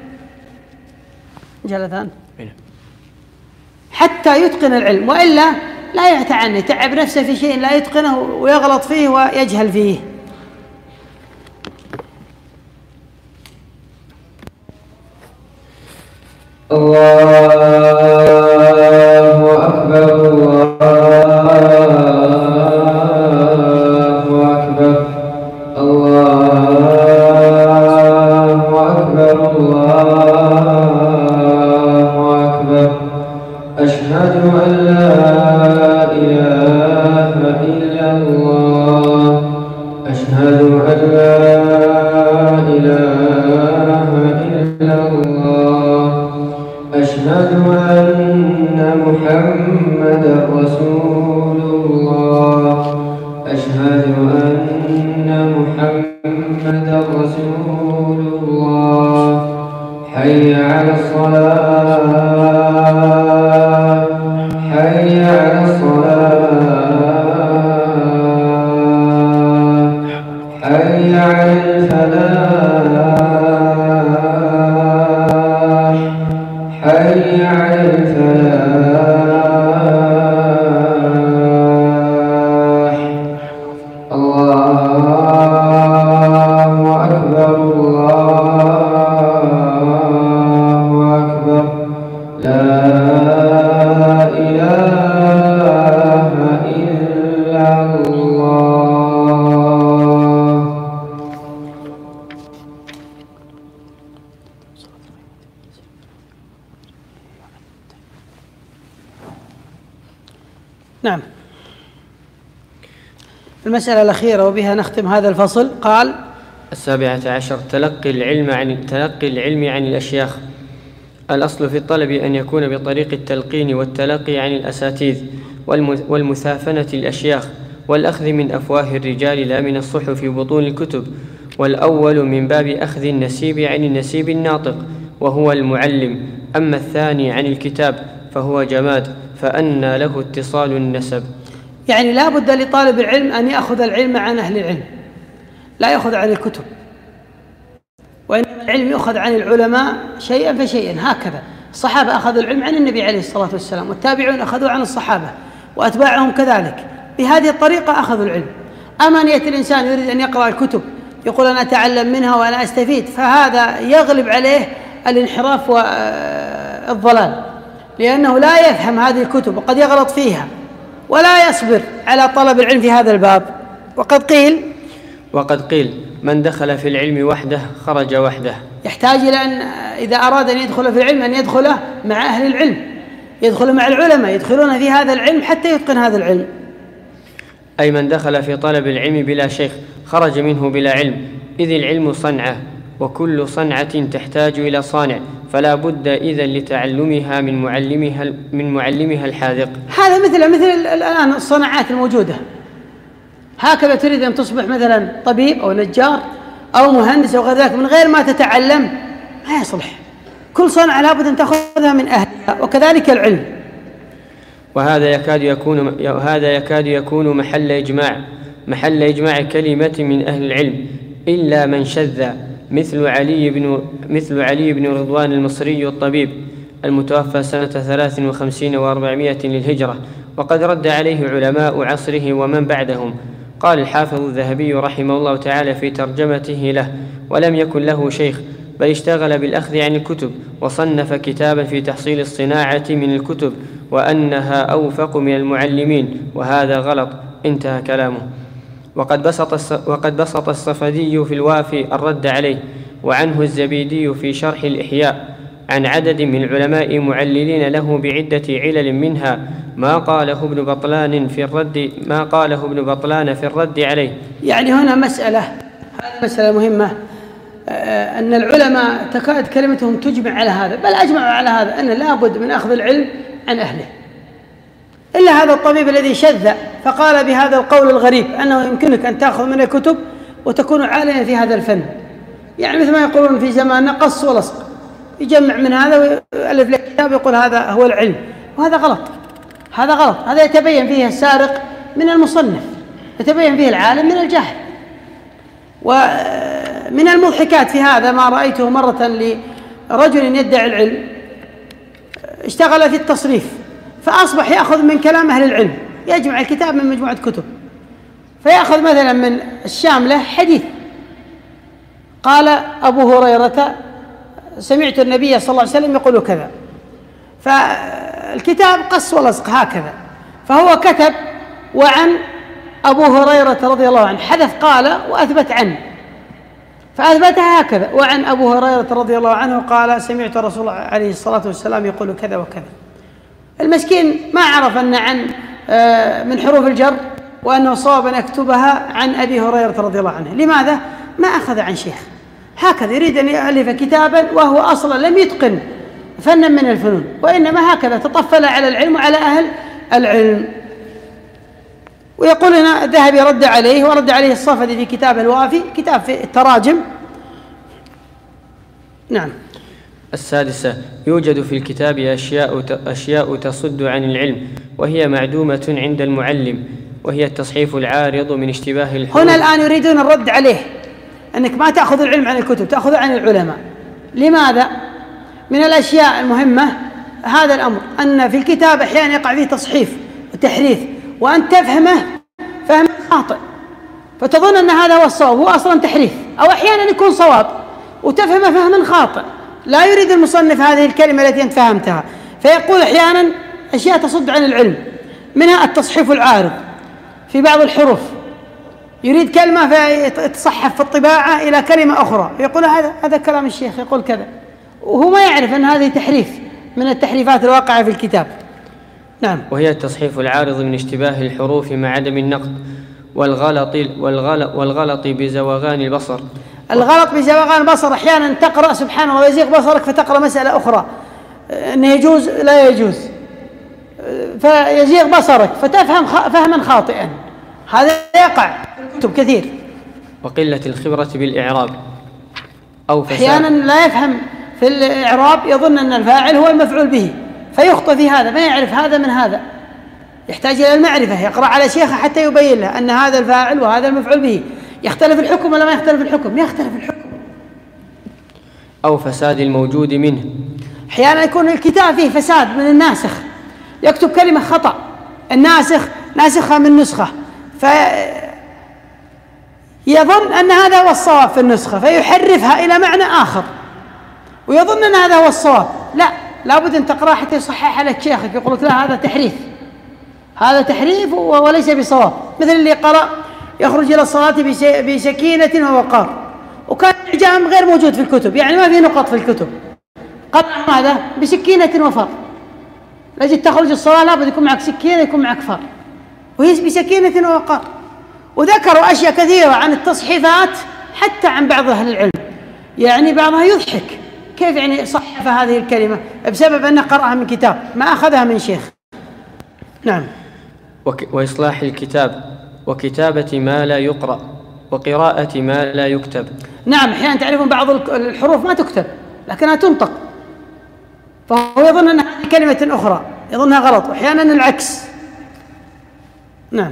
جلدان حتى يتقن العلم، وإلا لا يتعني، يتعب نفسه في شيء لا يتقنه ويغلط فيه ويجهل فيه. الله أكبر الله أكبر الله أكبر الله أكبر. أشهد أن لا إله إلا الله، أشهد أن لا إله إلا الله، أشهد أن محمدا رسول الله، أشهد أن محمدا رسول الله. حي على الصلاة، حي على الصلاة، حي على الفلاح، حي على الفلاح. الله أكبر الله أكبر. لا إله إلا الله. نعم. المسألة الأخيرة وبها نختم هذا الفصل. قال: 17: تلقي العلم عن الأشياخ. الأصل في الطلب أن يكون بطريق التلقين والتلقي عن الأساتذة والمثافنة الأشياخ، والأخذ من أفواه الرجال لا من الصحف في بطون الكتب. والأول من باب أخذ النسيب عن النسيب الناطق وهو المعلم، أما الثاني عن الكتاب فهو جماد، فأنى له اتصال النسب. يعني لا بد لطالب العلم أن يأخذ العلم عن أهل العلم، لا يأخذ عن الكتب، وإنما العلم يؤخذ عن العلماء شيئا فشيئا. هكذا الصحابة أخذوا العلم عن النبي عليه الصلاة والسلام، والتابعون أخذوا عن الصحابة وأتباعهم كذلك، بهذه الطريقة أخذوا العلم. أما أن يأتي الإنسان يريد أن يقرأ الكتب يقول أنا أتعلم منها وأنا أستفيد، فهذا يغلب عليه الانحراف والضلال، لأنه لا يفهم هذه الكتب وقد يغلط فيها ولا يصبر على طلب العلم في هذا الباب. وقد قيل من دخل في العلم وحده خرج وحده. يحتاج إلى أن إذا أراد أن يدخل في العلم أن يدخل مع أهل العلم، يدخل مع العلماء يدخلون في هذا العلم حتى يتقن هذا العلم. أي من دخل في طلب العلم بلا شيخ خرج منه بلا علم، إذ العلم صنعة، وكل صنعة تحتاج إلى صانع، فلا بد إذن لتعلمها من معلمها الحاذق. هذا مثل الآن الصناعات الموجودة، هكذا تريد أن تصبح مثلا طبيب أو نجار أو مهندس أو غير ذلك من غير ما تتعلم ما يصلح. كل صنعة لابد أن تأخذها من أهلها، وكذلك العلم. وهذا يكاد يكون محل إجماع كلمة من أهل العلم، إلا من شذ، مثل علي بن رضوان المصري الطبيب المتوفى سنة 53 و400 للهجرة، وقد رد عليه علماء عصره ومن بعدهم. قال الحافظ الذهبي رحمه الله تعالى في ترجمته له: ولم يكن له شيخ، بل اشتغل بالأخذ عن الكتب، وصنف كتابا في تحصيل الصناعة من الكتب، وأنها أوفق من المعلمين، وهذا غلط. انتهى كلامه. وقد بسط الصفدي في الوافي الرد عليه، وعنه الزبيدي في شرح الإحياء عن عدد من العلماء معللين له بعدة علل، منها ما قاله ابن بطلان في الرد عليه. يعني هنا مسألة مهمة، أن العلماء تكاد كلمتهم تجمع على هذا، بل أجمعوا على هذا، أن لا بد من أخذ العلم عن أهله، إلا هذا الطبيب الذي شذ فقال بهذا القول الغريب أنه يمكنك أن تأخذ من الكتب وتكون عالما في هذا الفن. يعني مثل ما يقولون في زماننا قص ولصق، يجمع من هذا ويؤلف له كتاب ويقول هذا هو العلم، وهذا غلط. هذا يتبين فيه السارق من المصنف، يتبين فيه العالم من الجاهل. ومن المضحكات في هذا ما رأيته مرة لرجل يدعي العلم، اشتغل في التصريف، فأصبح يأخذ من كلام أهل العلم، يجمع الكتاب من مجموعة كتب، فيأخذ مثلا من الشاملة حديث قال أبو هريرة سمعت النبي صلى الله عليه وسلم يقول كذا، فالكتاب قص ولصق هكذا، فهو كتب وعن أبو هريرة رضي الله عنه، حذف قال وأثبت عنه، فأثبتها هكذا وعن أبو هريرة رضي الله عنه قال سمعت رسول الله عليه الصلاة والسلام يقول كذا وكذا. المسكين ما عرف أن عن من حروف الجر، وأنه صواب أن يكتبها عن أبي هريرة رضي الله عنه. لماذا؟ ما أخذ عن شيخ، هكذا يريد أن يؤلف كتابا وهو أصلا لم يتقن فنا من الفنون، وإنما هكذا تطفل على العلم وعلى أهل العلم. ويقول هنا الذهبي رد عليه، ورد عليه الصفدي في كتاب الوافي، كتاب في التراجم. نعم. السادسة: يوجد في الكتاب أشياء تصد عن العلم، وهي معدومة عند المعلم، وهي التصحيف العارض من اشتباه الحروف. هنا الآن يريدون الرد عليه، أنك ما تأخذ العلم عن الكتب، تأخذ عن العلماء. لماذا؟ من الأشياء المهمة هذا الأمر، أن في الكتاب أحيانا يقع فيه تصحيف وتحريف، وأن تفهمه فهم خاطئ، فتظن أن هذا هو الصواب، هو أصلا تحريف، أو أحيانا يكون صواب وتفهمه فهما خاطئ. لا يريد المصنف هذه الكلمة التي أنت فهمتها، فيقول أحيانا أشياء تصد عن العلم، منها التصحيف العارض في بعض الحروف، يريد كلمة فيتصحف في الطباعة إلى كلمة أخرى، يقول هذا كلام الشيخ يقول كذا، وهو ما يعرف أن هذه تحريف من التحريفات الواقعة في الكتاب. نعم. وهي التصحيف العارض من اشتباه الحروف مع عدم النقد والغلط بزوغان البصر. الغلط بزوغان البصر، أحيانا تقرأ سبحان الله ويزيغ بصرك فتقرأ مسألة أخرى أنه يجوز لا يجوز، فيزيغ بصرك فتفهم فهما خاطئا، هذا يقع في الكتب كثير. وقلة الخبرة بالإعراب أو فساد. أحيانا لا يفهم في الإعراب، يظن أن الفاعل هو المفعول به فيخطئ في هذا، ما يعرف هذا من هذا، يحتاج إلى المعرفة، يقرأ على شيخه حتى يبين له أن هذا الفاعل وهذا المفعول به. يختلف الحكم ولا ما يختلف الحكم؟ يختلف الحكم. أو فساد الموجود منه. أحيانا يكون الكتاب فيه فساد من الناسخ، يكتب كلمة خطأ، الناسخ ناسخها من نسخة، فيظن أن هذا هو الصواب في النسخة فيحرفها إلى معنى آخر ويظن أن هذا هو الصواب. لا، لابد أن تقرأ حتى يصحح لك شيخك، يقول لك لا، هذا تحريف، هذا تحريف وليس بصواب. مثل اللي قرأ يخرج إلى الصلاة بسكينة ووقار، وكان الإعجام غير موجود في الكتب، يعني ما في نقط في الكتب، قرأ ماذا؟ بسكينة وفار. لجد تخرج الصلاة لابد يكون معك سكينة، يكون معك فار، وهي بسكينة ووقار. وذكروا أشياء كثيرة عن التصحيفات حتى عن بعض أهل العلم، يعني بعضها يضحك، كيف يعني صحف هذه الكلمة بسبب أنه قرأها من كتاب ما أخذها من شيخ. نعم. وإصلاح الكتاب وكتابة ما لا يقرأ وقراءة ما لا يكتب. نعم، أحيانا تعرفون بعض الحروف ما تكتب لكنها تنطق، فهو يظن أنها كلمة أخرى، يظنها غلط، وأحيانا العكس. نعم.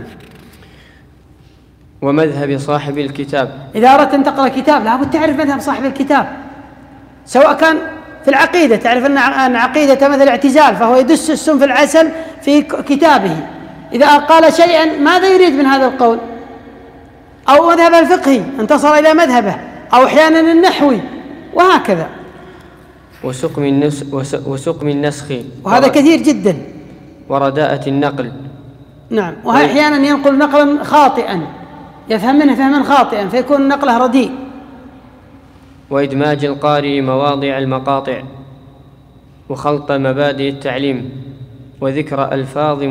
ومذهب صاحب الكتاب. إذا أردت أن تقرأ كتاب لابد تعرف مذهب صاحب الكتاب، سواء كان في العقيدة، تعرف أن عقيدة مثل الاعتزال فهو يدس السم في العسل في كتابه، إذا قال شيئا ماذا يريد من هذا القول، أو مذهب الفقهي انتصر إلى مذهبه، أو أحيانا النحوي، وهكذا. وسقم النسخ، وهذا كثير جدا. ورداءة النقل. نعم، وأحيانا ينقل نقلا خاطئا، يفهم منه فهما خاطئا فيكون نقله رديء. وإدماج القارئ مواضع المقاطع، وخلط مبادئ التعليم، وذكر ألفاظ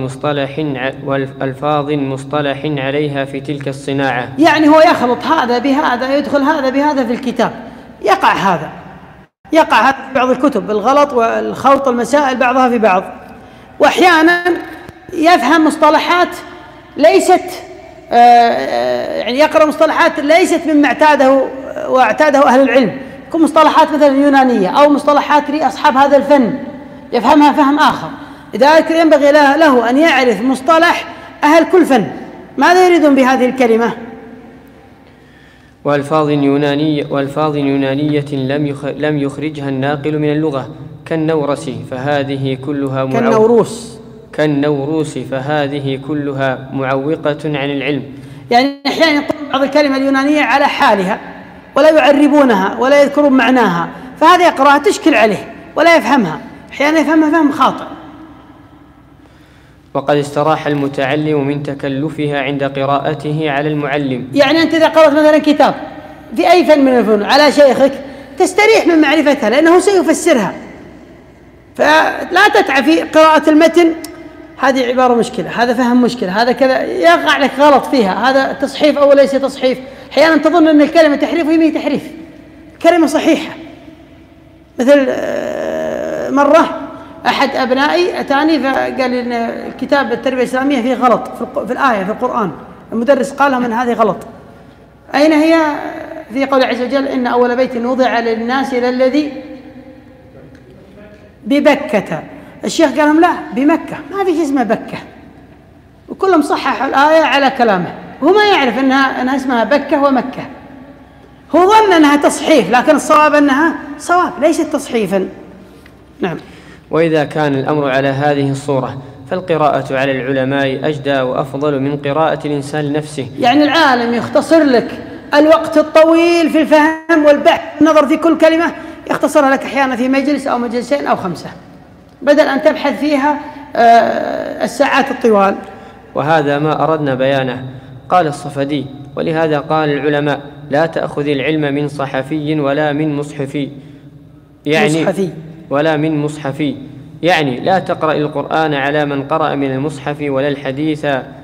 مصطلح عليها في تلك الصناعة. يعني هو يخلط هذا بهذا، يدخل هذا بهذا في الكتاب، يقع هذا في بعض الكتب الغلط والخلط المسائل بعضها في بعض. وأحيانا يفهم مصطلحات ليست يعني يقرأ مصطلحات ليست مما اعتاده أهل العلم، يكون مصطلحات مثلا يونانية أو مصطلحات لأصحاب هذا الفن يفهمها فهم آخر. لذلك ينبغي له أن يعرف مصطلح أهل كل فن، ماذا يريدون بهذه الكلمة. وألفاظ يونانية لم يخرجها الناقل من اللغة كالنورس فهذه كلها معوقة عن العلم. يعني أحيانا يقول بعض الكلمة اليونانية على حالها ولا يعربونها ولا يذكرون معناها، فهذا يقرأها تشكل عليه ولا يفهمها، أحيانا يفهمها فهم خاطئ. وقد استراح المتعلم من تكلفها عند قراءته على المعلم. يعني أنت إذا قرأت مثلا كتاب في أي فن من الفنون على شيخك تستريح من معرفتها لأنه سيفسرها، فلا تتعب في قراءة المتن، هذه عبارة مشكلة، هذا فهم مشكلة، هذا كذا، يقع لك غلط فيها، هذا تصحيف أو ليس تصحيف. أحيانا تظن أن الكلمة تحريف وهي تحريف، كلمة صحيحة. مثل مرة أحد أبنائي أتاني فقال إن الكتاب التربية الإسلامية فيه غلط في الآية في القرآن، المدرس قالها من هذه غلط. أين هي؟ في قول عز وجل إن أول بيت وضع للناس للذي ببكة. الشيخ قال لهم لا، بمكة، ما في شيء اسمه بكة، وكلهم صححوا الآية على كلامه، وهو ما يعرف أنها اسمها بكة ومكة، هو ظن أنها تصحيف، لكن الصواب أنها صواب ليست تصحيفا. نعم. وإذا كان الأمر على هذه الصورة فالقراءة على العلماء أجدى وأفضل من قراءة الإنسان لنفسه. يعني العالم يختصر لك الوقت الطويل في الفهم والبحث والنظر في كل كلمة، يختصرها لك أحيانا في مجلس أو مجلسين أو 5 بدل أن تبحث فيها الساعات الطوال. وهذا ما أردنا بيانه. قال الصفدي: ولهذا قال العلماء: لا تأخذ العلم من صحفي ولا من مصحفي، يعني لا تقرأ القرآن على من قرأ من المصحف ولا الحديث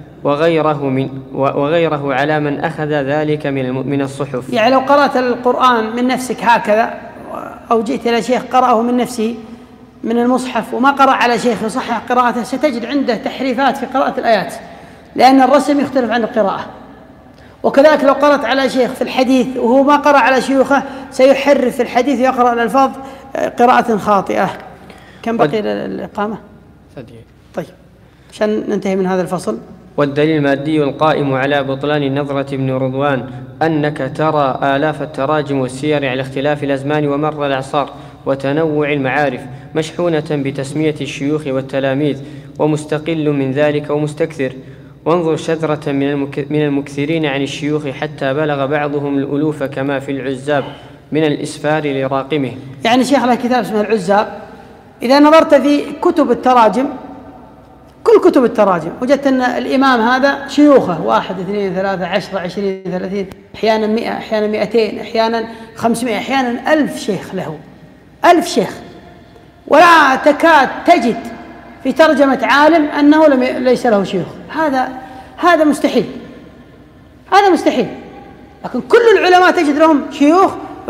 وغيره على من أخذ ذلك من الصحف. يعني لو قرأت القرآن من نفسك هكذا أو جئت إلى شيخ قرأه من نفسه من المصحف وما قرأ على شيخ يصحح قراءته، ستجد عنده تحريفات في قراءة الآيات، لأن الرسم يختلف عن القراءة. وكذلك لو قرأت على شيخ في الحديث وهو ما قرأ على شيوخه سيحرف في الحديث ويقرأ الألفاظ قراءة خاطئة. كم بقي الإقامة؟ ثدي. طيب عشان ننتهي من هذا الفصل. والدليل المادي القائم على بطلان النظرة بن رضوان أنك ترى آلاف التراجم والسير على اختلاف الأزمان ومر الأعصار وتنوع المعارف مشحونة بتسمية الشيوخ والتلاميذ، ومستقل من ذلك ومستكثر. وانظر شذرة من المكثرين عن الشيوخ حتى بلغ بعضهم الألوف كما في العزاب من الإسفار لراقمه. يعني شيخ له كتاب اسمه العزاب، إذا نظرت في كتب التراجم، كل كتب التراجم، وجدت أن الإمام هذا شيوخه 1 2 3 10 20 30، أحيانا 100، أحيانا 200، أحيانا 500، أحيانا 1000 شيخ له، 1000 شيخ. ولا تكاد تجد في ترجمة عالم أنه ليس له شيوخ. هذا مستحيل، هذا مستحيل. لكن كل العلماء تجد لهم شيوخ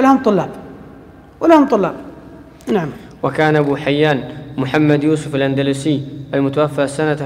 ولهم طلاب. نعم. وكان أبو حيان محمد يوسف الأندلسي المتوفى سنة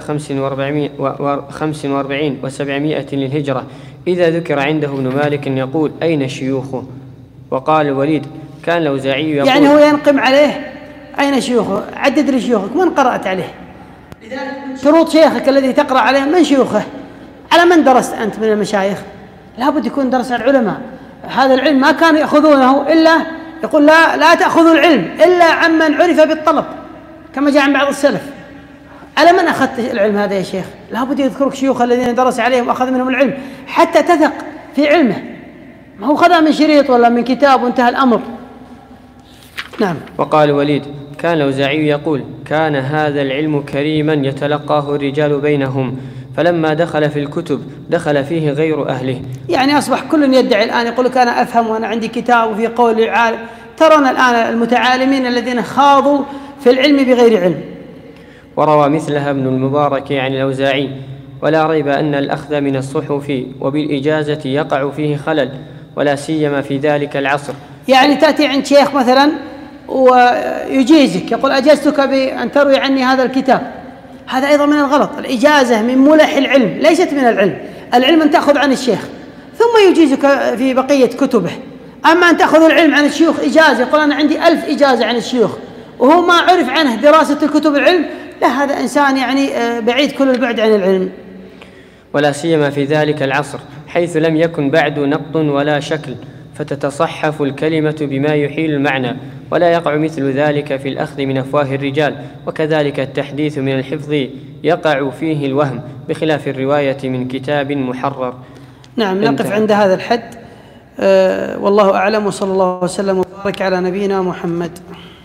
45 و700 للهجرة إذا ذكر عنده ابن مالك يقول: أين شيوخه؟ وقال الوليد: كان الأوزاعي يقول، يعني هو ينقم عليه: أين شيوخه؟ عدد لي شيوخك، من قرأت عليه؟ شروط شيخك الذي تقرأ عليه من شيوخه؟ على من درست أنت من المشايخ؟ لابد يكون درس العلماء. هذا العلم ما كانوا يأخذونه إلا، يقول لا تأخذوا العلم إلا عمن عرف بالطلب، كما جاء عن بعض السلف. على من أخذت العلم هذا يا شيخ؟ لابد يذكرك شيوخ الذين درس عليهم وأخذ منهم العلم حتى تثق في علمه، ما هو خذها من شريط ولا من كتاب وانتهى الأمر. نعم. وقال الوليد: كان الأوزاعي يقول: كان هذا العلم كريما يتلقاه الرجال بينهم، فلما دخل في الكتب دخل فيه غير أهله. يعني أصبح كل يدعي الآن، يقول لك أنا أفهم وأنا عندي كتاب وفي قول العالم. ترون الآن المتعالمين الذين خاضوا في العلم بغير علم. وروى مثلها ابن المبارك عن الأوزاعي: ولا ريب أن الأخذ من الصحف وبالإجازة يقع فيه خلل، ولا سيما في ذلك العصر. يعني تأتي عند شيخ مثلا ويجيزك، يقول: أجزتك بأن تروي عني هذا الكتاب. هذا أيضا من الغلط. الإجازة من ملح العلم، ليست من العلم. العلم أن تأخذ عن الشيخ ثم يجيزك في بقية كتبه. أما أن تأخذ العلم عن الشيوخ إجازة، يقول أنا عندي 1000 إجازة عن الشيوخ، وهو ما عرف عنه دراسة الكتب العلم، لا، هذا إنسان يعني بعيد كل البعد عن العلم. ولا سيما في ذلك العصر حيث لم يكن بعد نقط ولا شكل، فتتصحف الكلمة بما يحيل المعنى، ولا يقع مثل ذلك في الأخذ من أفواه الرجال. وكذلك التحديث من الحفظ يقع فيه الوهم، بخلاف الرواية من كتاب محرر. نعم. نقف عند هذا الحد، والله أعلم، وصلى الله وسلم وبارك على نبينا محمد.